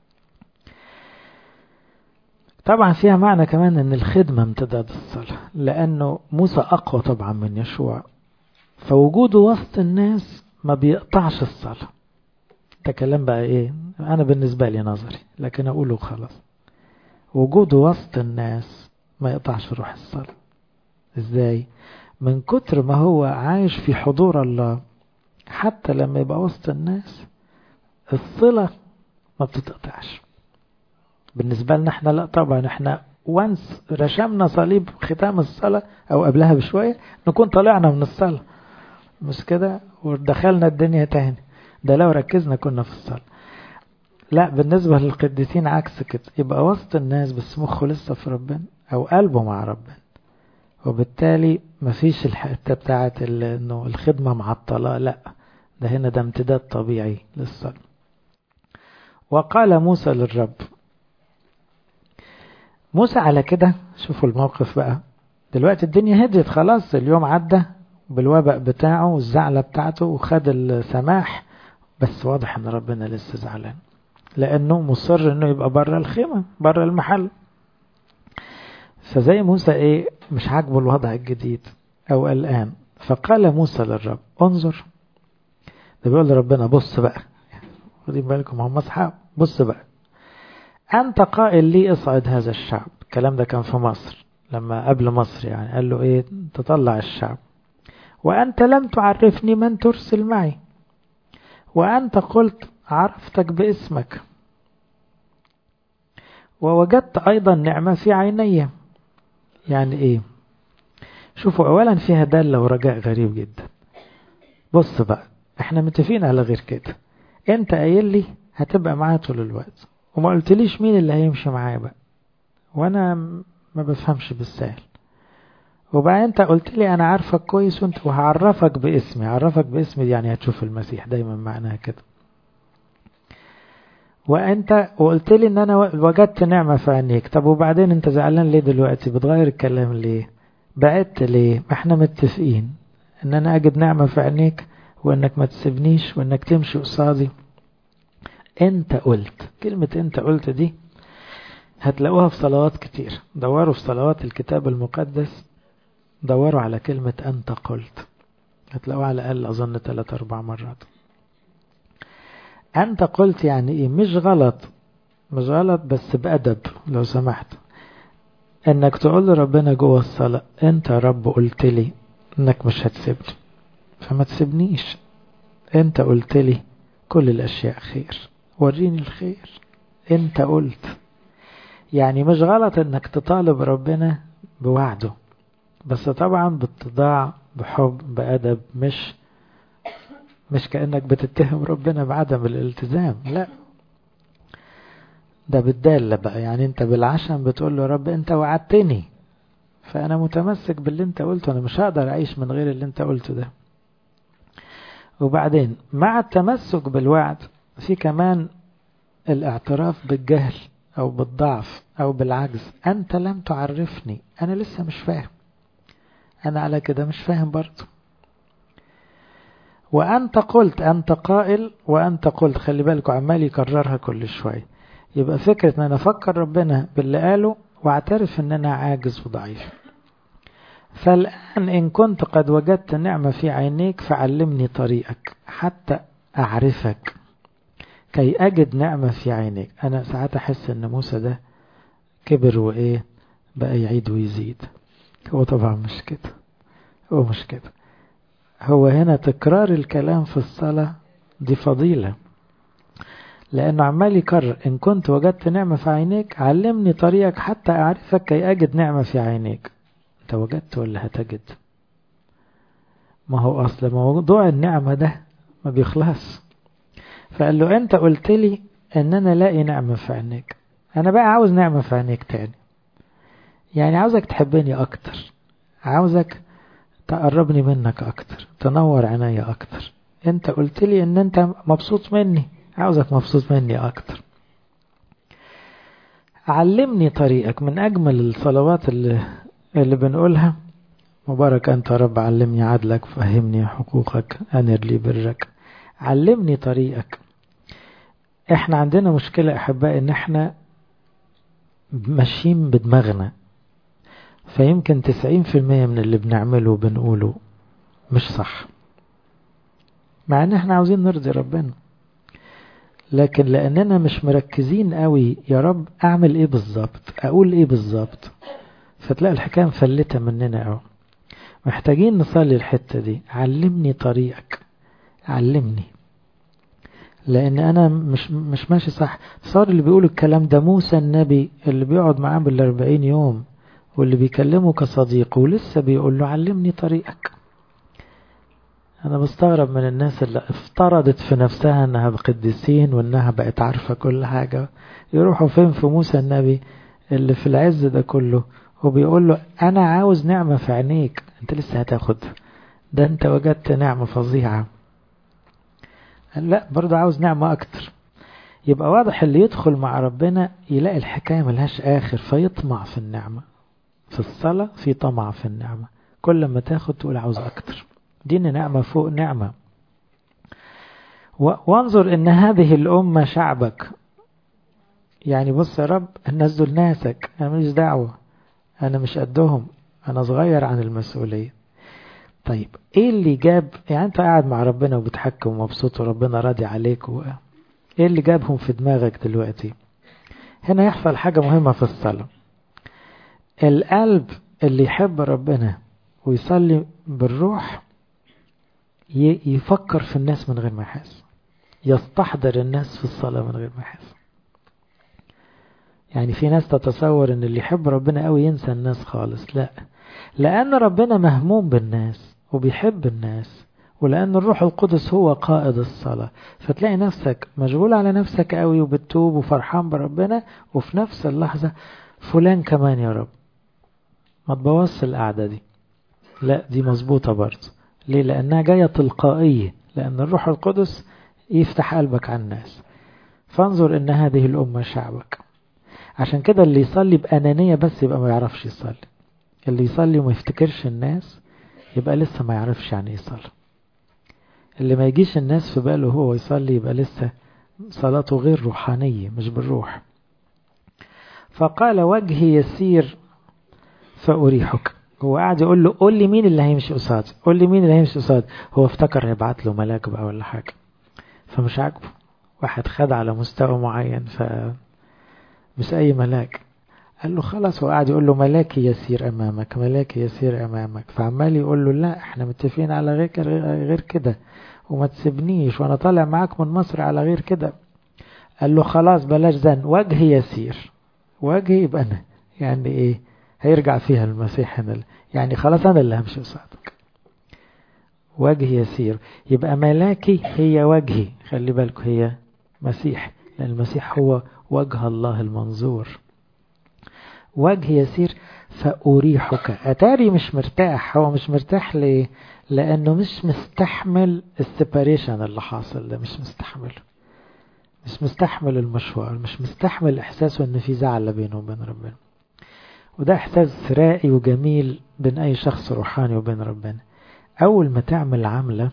طبعا فيها معنى كمان ان الخدمة امتداد الصلاة، لانه موسى اقوى طبعا من يشوع، فوجوده وسط الناس ما بيقطعش الصلاة. ده كلام بقى ايه، انا بالنسبة لي نظري لكن اقوله خلاص. وجوده وسط الناس ما يقطعش روح الصلاة. ازاي؟ من كتر ما هو عايش في حضور الله، حتى لما يبقى وسط الناس الصلة ما بتتقطعش. بالنسبة لنا احنا لا طبعا، احنا وانس رشمنا صليب ختام الصلاة او قبلها بشوية نكون طلعنا من الصلاة. مش كده، ودخلنا الدنيا تاني. ده لو ركزنا كنا في الصلاة. لا، بالنسبة للقديسين عكس كده، يبقى وسط الناس بس مخه لسه في ربنا أو قلبه مع ربنا، وبالتالي مفيش الحتة بتاعت انه الخدمة معطلة. لا، ده هنا ده امتداد طبيعي للصلاة. وقال موسى للرب. موسى على كده، شوفوا الموقف بقى، دلوقتي الدنيا هديت خلاص، اليوم عدى بالوباء بتاعه والزعلة بتاعته وخد السماح، بس واضح ان ربنا لسه زعلان، لانه مصر انه يبقى بره الخيمة بره المحل. فزي موسى ايه، مش عاجبه الوضع الجديد او قلقان. فقال موسى للرب انظر. ده بيقول لربنا بص بقى، خدين بالكم هم اصحاب، بص بقى، انت قائل لي اصعد هذا الشعب. الكلام ده كان في مصر، لما قبل مصر يعني، قال له ايه، تطلع الشعب، وانت لم تعرفني من ترسل معي، وانت قلت عرفتك باسمك، ووجدت ايضا نعمة في عيني. يعني ايه؟ شوفوا، اولا فيها دالة ورجاء غريب جدا. بص بقى، احنا متفقين على غير كده، انت قايل لي هتبقى معايا طول الوقت، وما قلتليش مين اللي هيمشي معايا بقى، وانا ما بفهمش بالسهل. وبعدين انت قلت لي انا عارفك كويس وهعرفك باسمي. عرفك باسمي يعني هتشوف المسيح، دايما معناها كده. وانت وقلت لي ان انا وجدت نعمة في عينيك. طب وبعدين انت زعلان ليه دلوقتي؟ بتغير الكلام ليه؟ بعدت ليه؟ ما احنا متفقين ان انا اجد نعمة في عينيك، وانك ما تسيبنيش، وانك تمشي قصادي. انت قلت. كلمة انت قلت دي هتلاقوها في صلوات كتير. دوروا في صلوات الكتاب المقدس، دوروا على كلمة انت قلت، هتلاقوها على الاقل اظن 3-4 مرات. انت قلت يعني ايه؟ مش غلط، مش غلط، بس بأدب لو سمحت، انك تقول لربنا جوه الصلاة انت يا رب قلت لي انك مش هتسيبني، فما تسيبنيش. انت قلت لي كل الاشياء خير، وريني الخير. انت قلت يعني مش غلط انك تطالب ربنا بوعده، بس طبعا باتضاع، بحب، بأدب، مش كأنك بتتهم ربنا بعدم الالتزام، لا، ده بالدالة بقى. يعني انت بالعشم بتقول له رب انت وعدتني، فانا متمسك باللي انت قلته، انا مش هقدر اعيش من غير اللي انت قلته ده. وبعدين مع التمسك بالوعد في كمان الاعتراف بالجهل او بالضعف او بالعجز. انت لم تعرفني، انا لسه مش فاهم، انا على كده مش فاهم برضه. وانت قلت، انت قائل، وانت قلت، خلي بالكوا عمال يكررها كل شوية. يبقى فكرة ان انا افكر ربنا باللي قاله واعترف ان انا عاجز وضعيف. فالآن إن كنت قد وجدت نعمة في عينيك فعلمني طريقك حتى أعرفك كي أجد نعمة في عينيك. أنا ساعات أحس أن موسى ده كبر وإيه بقى يعيد ويزيد. هو طبعا مش كده، هو مش كده. هو هنا تكرار الكلام في الصلاة دي فضيلة، لأنه عمال يكرر إن كنت وجدت نعمة في عينيك علمني طريقك حتى أعرفك كي أجد نعمة في عينيك. أنت وجدت ولا هتجد؟ ما هو أصل موضوع النعمة ده ما بيخلص. فقال له أنت قلت لي أن أنا لاقي نعمة في عينيك، أنا بقى عاوز نعمة في عينيك تاني. يعني عاوزك تحبني أكتر، عاوزك تقربني منك أكتر، تنور عيني أكتر. أنت قلت لي أن أنت مبسوط مني، عاوزك مبسوط مني أكتر. علمني طريقك. من أجمل الصلوات اللي بنقولها، مبارك أنت يا رب، علمني عدلك، فهمني حقوقك، أنر لي برك، علمني طريقك. احنا عندنا مشكلة أحباء ان احنا ماشيين بدماغنا، فيمكن 90% من اللي بنعمله وبنقوله مش صح، مع ان احنا عاوزين نرضي ربنا، لكن لاننا مش مركزين قوي يا رب اعمل ايه بالظبط، اقول ايه بالظبط، فتلاقي الحكاية مفلتة مننا قوي. محتاجين نصلي الحتة دي، علمني طريقك، علمني، لان انا مش ماشي صح. صار اللي بيقول الكلام ده موسى النبي اللي بيقعد معاه بال40 يوم واللي بيكلمه كصديق ولسه بيقول له علمني طريقك. أنا بستغرب من الناس اللي افترضت في نفسها أنها قديسين وأنها بقت عارفة كل حاجة. يروحوا فين في موسى النبي اللي في العز ده كله وبيقول له أنا عاوز نعمة في عينيك، أنت لسه هتاخد، ده أنت وجدت نعمة فظيعة. قال لا، برضه عاوز نعمة أكتر. يبقى واضح اللي يدخل مع ربنا يلاقي الحكاية ملهاش آخر فيطمع في النعمة. في الصلاة في طمع في النعمة، كل ما تاخد تقول عاوز أكتر، دي نعمة فوق نعمة. وانظر إن هذه الأمة شعبك، يعني بص يا رب الناس دول ناسك، أنا ماليش دعوة، أنا مش قدهم، أنا صغير عن المسؤولية. طيب إيه اللي جاب، يعني أنت قاعد مع ربنا وبتحكم ومبسوط وربنا راضي عليك إيه اللي جابهم في دماغك دلوقتي؟ هنا يحصل حاجة مهمة في الصلاة. القلب اللي يحب ربنا ويصلي بالروح يفكر في الناس من غير ما يحس، يستحضر الناس في الصلاة من غير ما يحس. يعني في ناس تتصور ان اللي يحب ربنا قوي ينسى الناس خالص، لا، لأن ربنا مهموم بالناس وبيحب الناس، ولأن الروح القدس هو قائد الصلاة، فتلاقي نفسك مشغول على نفسك قوي وبتتوب وفرحان بربنا، وفي نفس اللحظة فلان كمان يا رب، ما تبوظش القعدة دي، لا دي مظبوطة برضه. ليه؟ لأنها جاية تلقائية، لأن الروح القدس يفتح قلبك على الناس. فانظر إن هذه الأمة شعبك. عشان كده اللي يصلي بأنانية بس يبقى ما يعرفش يصلي، اللي يصلي وما يفتكرش الناس يبقى لسه ما يعرفش يعني يصلي، اللي ما يجيش الناس في باله هو يصلي يبقى لسه صلاته غير روحانية، مش بالروح. فقال وجهي يسير فأريحك. هو قاعد يقول له قول لي مين اللي هيمشي قصادي، قول لي مين اللي هيمشي قصادي. هو افتكر يبعت له ملاك بقى ولا حاجة، فمش عاجبه، واحد خد على مستوى معين فمش أي ملاك. قال له خلاص، هو قاعد يقول له ملاكي يسير أمامك، ملاكي يسير أمامك، فعمال يقول له لا احنا متفقين على غير كده، وما تسيبنيش وانا طالع معاك من مصر على غير كده. قال له خلاص بلاش زن، وجهي يسير. وجهي يبقى أنا، يعني ايه هيرجع فيها المسيح هنا، يعني خلاص أنا اللي همشي قصادك. وجهي يسير، يبقى ملاكي هي وجهي، خلي بالكم هي مسيح، لأن المسيح هو وجه الله المنظور. وجه يسير فأريحك. أتاري مش مرتاح، هو مش مرتاح ليه؟ لأنه مش مستحمل السيباريشن اللي حاصل ده، مش مستحمل المشوار، مش مستحمل إحساسه أن في زعل بينه وبين ربنا. وده إحساس رائي وجميل بين أي شخص روحاني وبين ربنا. أول ما تعمل عملة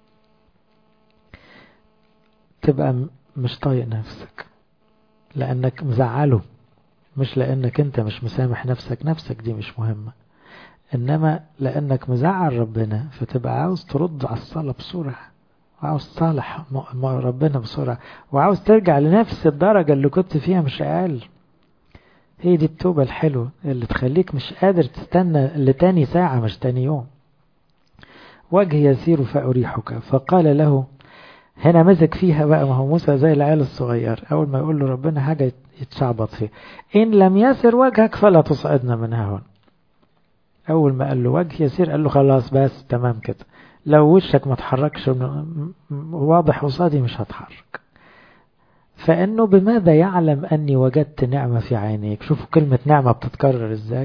تبقى مش طايق نفسك لأنك مزعله، مش لأنك أنت مش مسامح نفسك دي مش مهمة، إنما لأنك مزعل ربنا، فتبقى عاوز ترد على الصلاة بسرعة، وعاوز تصالح ربنا بسرعة، وعاوز ترجع لنفس الدرجة اللي كنت فيها مش أقل. هي دي التوبة الحلوة اللي تخليك مش قادر تستنى لتاني ساعة مش تاني يوم. وجه يسير فأريحك. فقال له، هنا مسك فيها بقى، ما هو موسى زي العيال الصغير، أول ما يقول له ربنا حاجة يتشعبط فيه. إن لم يسر وجهك فلا تصعدنا من هون. أول ما قال له وجه يسير قال له خلاص بس تمام كده، لو وشك ما تحركش واضح قصادي مش هتحرك. فإنه بماذا يعلم أني وجدت نعمة في عينيك. شوفوا كلمة نعمة بتتكرر إزاي.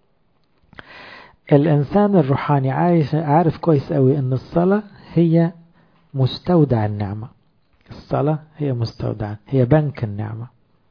الإنسان الروحاني عارف كويس قوي أن الصلاة هي مستودع النعمة. الصلاة هي مستودع، هي بنك النعمة.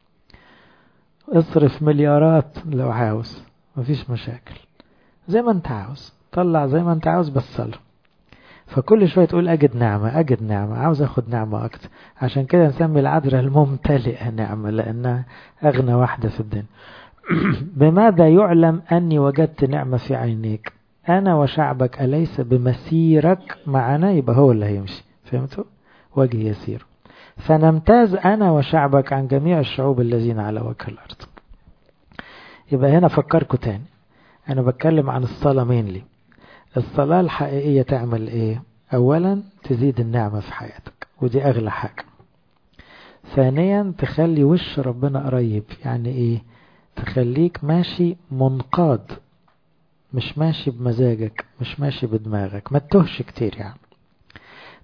اصرف مليارات لو عاوز، مفيش مشاكل، زي ما انت عاوز طلع زي ما انت عاوز، بس صلي. فكل شوية تقول أجد نعمة، عاوز أخد نعمة أكتر. عشان كده نسمي العذراء الممتلئة نعمة، لأنها أغنى واحدة في الدنيا. بماذا يعلم أني وجدت نعمة في عينيك أنا وشعبك، أليس بمسيرك معنا؟ يبقى هو اللي هيمشي، فهمتوا؟ وجه يسير فنمتاز أنا وشعبك عن جميع الشعوب الذين على وجه الأرض. يبقى هنا فكركوا تاني، أنا بتكلم عن الصلاة مينلي. الصلاة الحقيقية تعمل إيه؟ أولا تزيد النعمة في حياتك، ودي أغلى حاجة. ثانيا تخلي وش ربنا قريب. يعني إيه؟ تخليك ماشي منقاد، مش ماشي بمزاجك، مش ماشي بدماغك، ما تتوهش كتير يعني.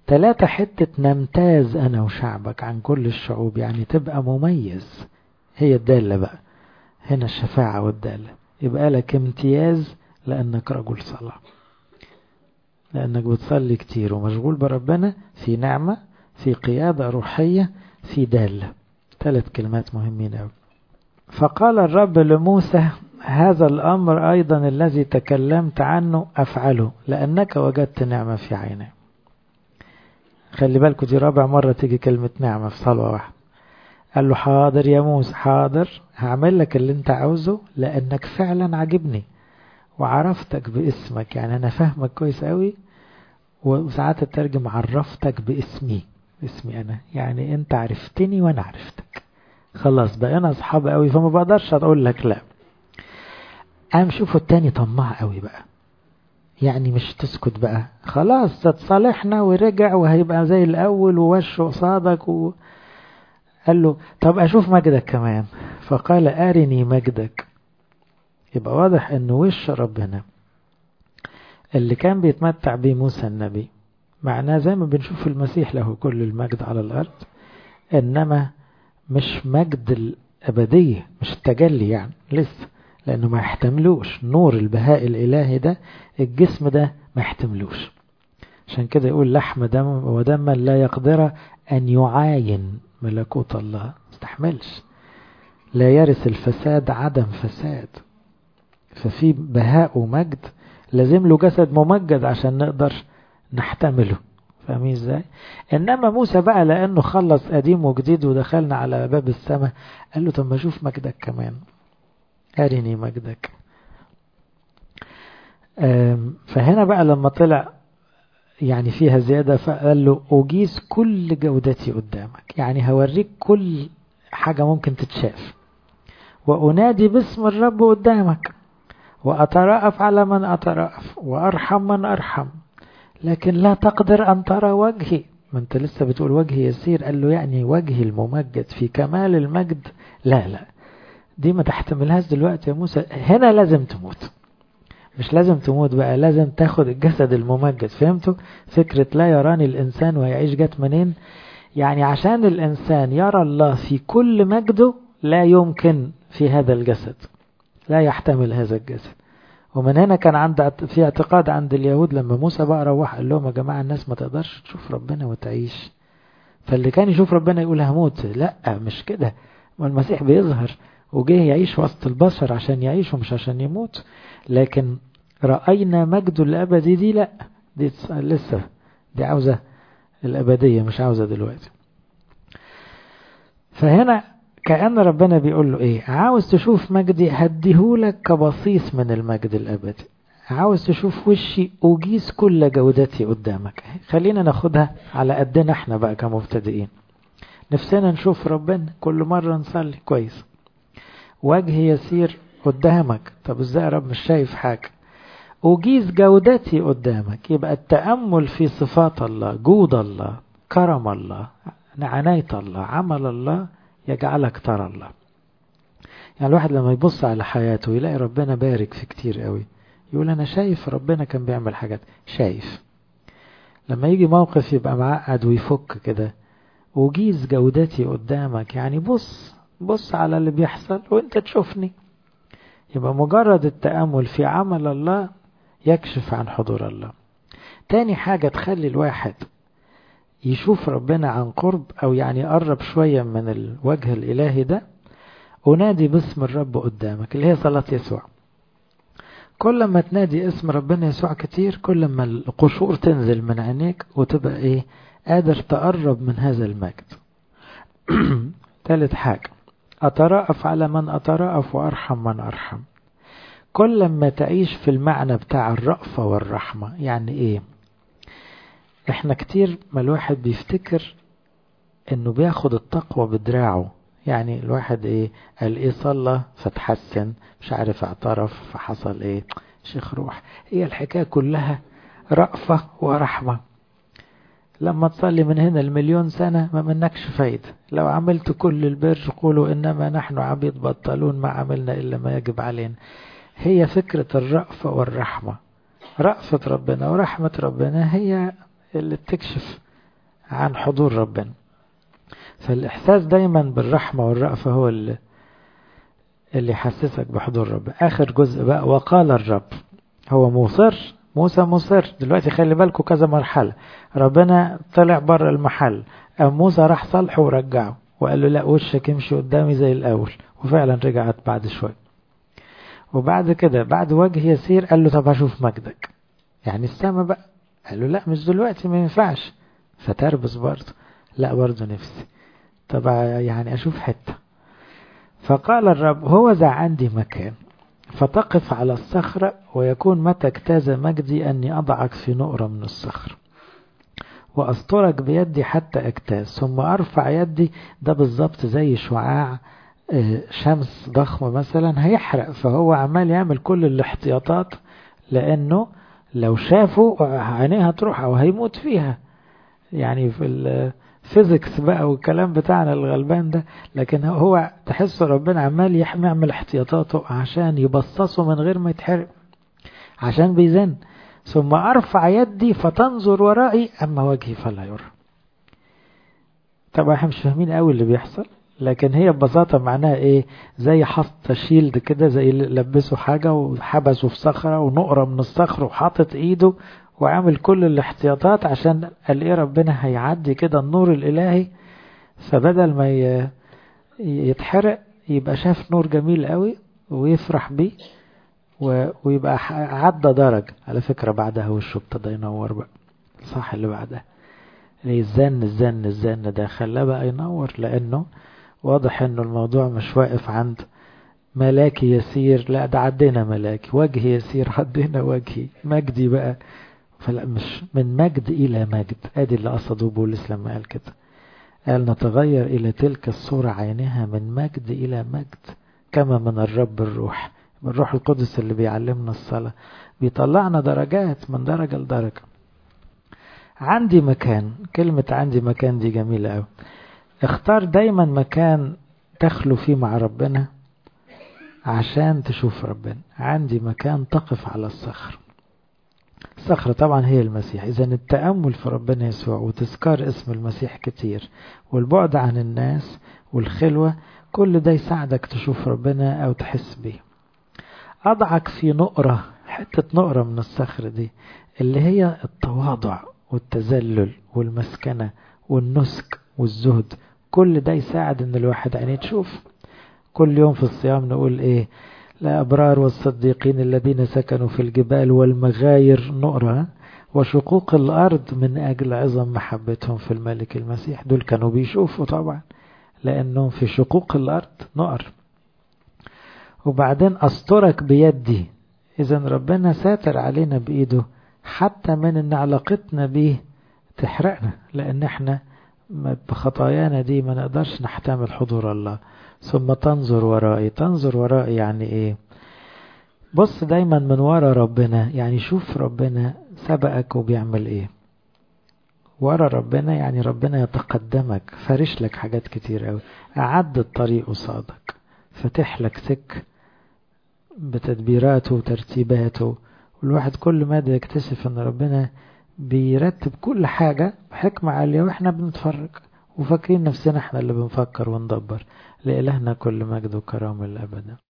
3 حتة نمتاز أنا وشعبك عن كل الشعوب، يعني تبقى مميز. هي الدالة بقى هنا، الشفاعة والدالة. يبقى لك امتياز لأنك رجل صلاة، لأنك بتصلي كتير ومشغول بربنا، في نعمة، في قيادة روحية، في دالة. 3 كلمات مهمين أوي. فقال الرب لموسى: هذا الأمر أيضا الذي تكلمت عنه أفعله، لأنك وجدت نعمة في عيني. خلي بالكوا دي رابع مرة تيجي كلمة نعمة في صلوة واحدة. قال له: حاضر يا موسى، حاضر، هعمل لك اللي انت عاوزه، لأنك فعلا عجبني وعرفتك باسمك. يعني أنا فاهمك كويس قوي، وساعات الترجم عرفتك باسمي، اسمي أنا، يعني انت عرفتني وأنا عرفتك، خلاص بقينا أصحاب قوي، فما بقدرش أقول لك لا. قام شوفوا التاني طماع قوي بقى، يعني مش تسكت بقى، خلاص تتصالحنا ورجع وهيبقى زي الأول ووشه قصادك قال له: طب أشوف مجدك كمان. فقال: أرني مجدك. يبقى واضح أنه وش ربنا اللي كان بيتمتع بيه موسى النبي معناه زي ما بنشوف المسيح له كل المجد على الأرض، إنما مش مجد الأبدية، مش التجلي يعني لسه، لأنه ما يحتملوش نور البهاء الإلهي ده، الجسم ده ما يحتملوش. عشان كده يقول: لحم دم ودما لا يقدر أن يعاين ملكوت الله، استحملش، لا يرث الفساد عدم فساد. ففي بهاء ومجد لازم له جسد ممجد عشان نقدر نحتمله. فاهمين ازاي؟ انما موسى بقى لانه خلص قديم وجديد ودخلنا على باب السماء، قال له: طب ما اشوف مجدك كمان، ارني مجدك. فهنا بقى لما طلع يعني فيها زيادة، فقال له: أجيز كل جودتي قدامك، يعني هوريك كل حاجة ممكن تتشاف، وأنادي باسم الرب قدامك، وأترأف على من أترأف، وأرحم من أرحم، لكن لا تقدر أن ترى وجهي. ما أنت لسه بتقول وجهي يسير، قال له: يعني وجهي الممجد في كمال المجد، لا دي ما تحتملهاش دلوقتي يا موسى، هنا لازم تموت. مش لازم تموت بقى، لازم تاخد الجسد الممجد. فهمتوا فكرة لا يراني الإنسان ويعيش جت منين؟ يعني عشان الإنسان يرى الله في كل مجده، لا يمكن في هذا الجسد، لا يحتمل هذا الجسد. ومن هنا كان في اعتقاد عند اليهود لما موسى بقى روح قال لهم: يا جماعة الناس ما تقدرش تشوف ربنا وتعيش. فاللي كان يشوف ربنا يقول هموت، لا مش كده، والمسيح بيظهر وجه يعيش وسط البشر عشان يعيش ومش عشان يموت. لكن رأينا مجده الأبدي دي لا، دي لسه، دي عاوزة الأبدية مش عاوزة دلوقتي. فهنا كأن ربنا بيقول له ايه؟ عاوز تشوف مجدي هديهولك كبصيص من المجد الأبدي، عاوز تشوف وشي أجيز كل جودتي قدامك. خلينا ناخدها على قدنا احنا بقى كمبتدئين، نفسنا نشوف ربنا كل مرة نصلي كويس، وجهي يسير قدامك. طب ازاي يا رب مش شايف حاجة؟ أجيز جودتي قدامك، يبقى التأمل في صفات الله، جود الله، كرم الله، عناية الله، عمل الله، يجعلك ترى الله. يعني الواحد لما يبص على حياته يلاقي ربنا بارك في كتير قوي، يقول أنا شايف ربنا كان بيعمل حاجات، شايف. لما يجي موقف يبقى معقد ويفك كده، وجيز جودتي قدامك، يعني بص على اللي بيحصل وانت تشوفني. يبقى مجرد التأمل في عمل الله يكشف عن حضور الله. تاني حاجة تخلي الواحد يشوف ربنا عن قرب، أو يعني يقرب شوية من الوجه الإلهي ده، أنادي باسم الرب قدامك، اللي هي صلاة يسوع. كل ما تنادي اسم ربنا يسوع كتير، كل ما القشور تنزل من عينيك وتبقى ايه؟ قادر تقرب من هذا المجد. ثالث حاجة، أترأف على من أترأف وأرحم من أرحم. كل ما تعيش في المعنى بتاع الرأفة والرحمة. يعني ايه؟ احنا كتير ما الواحد بيفتكر انه بياخد التقوى بدراعه، يعني الواحد ايه؟ قال ايه؟ صلى فتحسن، مش عارف اعترف فحصل ايه؟ شيخ روح. هي الحكاية كلها رأفة ورحمة. لما تصلي من هنا المليون سنة ما منكش فايدة، لو عملت كل البر قولوا انما نحن عبيد بطلون ما عملنا الا ما يجب علينا. هي فكرة الرأفة والرحمة. رأفة ربنا ورحمة ربنا هي اللي بتكشف عن حضور ربنا. فالإحساس دايما بالرحمة والرأفة هو اللي يحسسك بحضور ربنا. آخر جزء بقى، وقال الرب. هو موسى مصر دلوقتي، خلي بالكم كذا مرحلة. ربنا طلع بره المحل، موسى راح صالحه ورجعه وقال له لا، وشك يمشي قدامي زي الأول، وفعلا رجعت بعد شوي. وبعد كده بعد وجه يسير قال له طب هشوف مجدك، يعني السما بقى. قال له لا مش دلوقتي، ما ينفعش. فتربس برضه، لا برضه نفسي، طب يعني أشوف حتة. فقال الرب هو ذا عندي مكان، فتقف على الصخرة، ويكون متى اجتاز مجدي أني أضعك في نقرة من الصخر، وأسطرك بيدي حتى اجتاز، ثم أرفع يدي. ده بالظبط زي شعاع شمس ضخم مثلا هيحرق، فهو عمال يعمل كل الاحتياطات، لأنه لو شافه عينيه هتروح أو هيموت فيها. يعني في الفيزيكس بقى والكلام بتاعنا الغلبان ده، لكن هو تحس ربنا عمال يعمل احتياطاته عشان يبصصه من غير ما يتحرق، عشان بيزن. ثم أرفع يدي فتنظر ورائي، أما وجهي فلا يرى. طبعا احنا مش فاهمين قوي اللي بيحصل، لكن هي ببساطة معناها ايه؟ زي حط شيلد كده، زي لبسه حاجة وحبسه في صخرة ونقرة من الصخر، وحاطط ايده وعامل كل الاحتياطات، عشان قال ايه ربنا هيعدي كده النور الالهي، فبدل ما يتحرق يبقى شاف نور جميل قوي ويفرح بيه، ويبقى عدى درجة. على فكرة بعدها وشه ابتدى ينور بقى، صح اللي بعدها الزن ده خلاه بقى ينور، لأنه واضح انه الموضوع مش واقف عند ملاكي يسير، لا ده عدينا ملاكي، وجهي يسير عدينا وجهي، مجدي بقى. فلا، مش من مجد إلى مجد. ادي اللي قصده بولس لما قال كده، قال نتغير إلى تلك الصورة عينها من مجد إلى مجد، كما من الرب الروح القدس اللي بيعلمنا الصلاة، بيطلعنا درجات من درجة لدرجة. عندي مكان، كلمة عندي مكان دي جميلة أوي. اختار دايما مكان تخلو فيه مع ربنا عشان تشوف ربنا. عندي مكان تقف على الصخر. الصخرة طبعا هي المسيح. إذا التأمل في ربنا يسوع وتذكار اسم المسيح كتير، والبعد عن الناس والخلوة، كل ده يساعدك تشوف ربنا أو تحس بيه. أضعك في نقرة، حتة نقرة من الصخر دي اللي هي التواضع والتذلل والمسكنة والنسك والزهد. كل ده يساعد ان الواحد عينيه تشوف. كل يوم في الصيام نقول ايه؟ الأبرار والصديقين الذين سكنوا في الجبال والمغاير نقرة، وشقوق الأرض من أجل عظم محبتهم في الملك المسيح. دول كانوا بيشوفوا طبعا، لأنهم في شقوق الأرض نقر. وبعدين أسترك بيدي، إذا ربنا ساتر علينا بإيده، حتى من ان علاقتنا بيه تحرقنا، لأن احنا بخطايانا دي ما نقدرش نحتمل حضور الله. ثم تنظر ورائي يعني ايه؟ بص دايما من ورا ربنا، يعني شوف ربنا سبقك وبيعمل ايه. ورا ربنا يعني ربنا يتقدمك، فارش لك حاجات كتير قوي، أعد الطريق قصادك، فتح لك سك بتدبيراته وترتيباته. والواحد كل ما يكتشف ان ربنا بيرتب كل حاجة بحكمة عالية، واحنا بنتفرج وفاكرين نفسنا احنا اللي بنفكر وندبر. لإلهنا كل مجد وكرامة للأبد.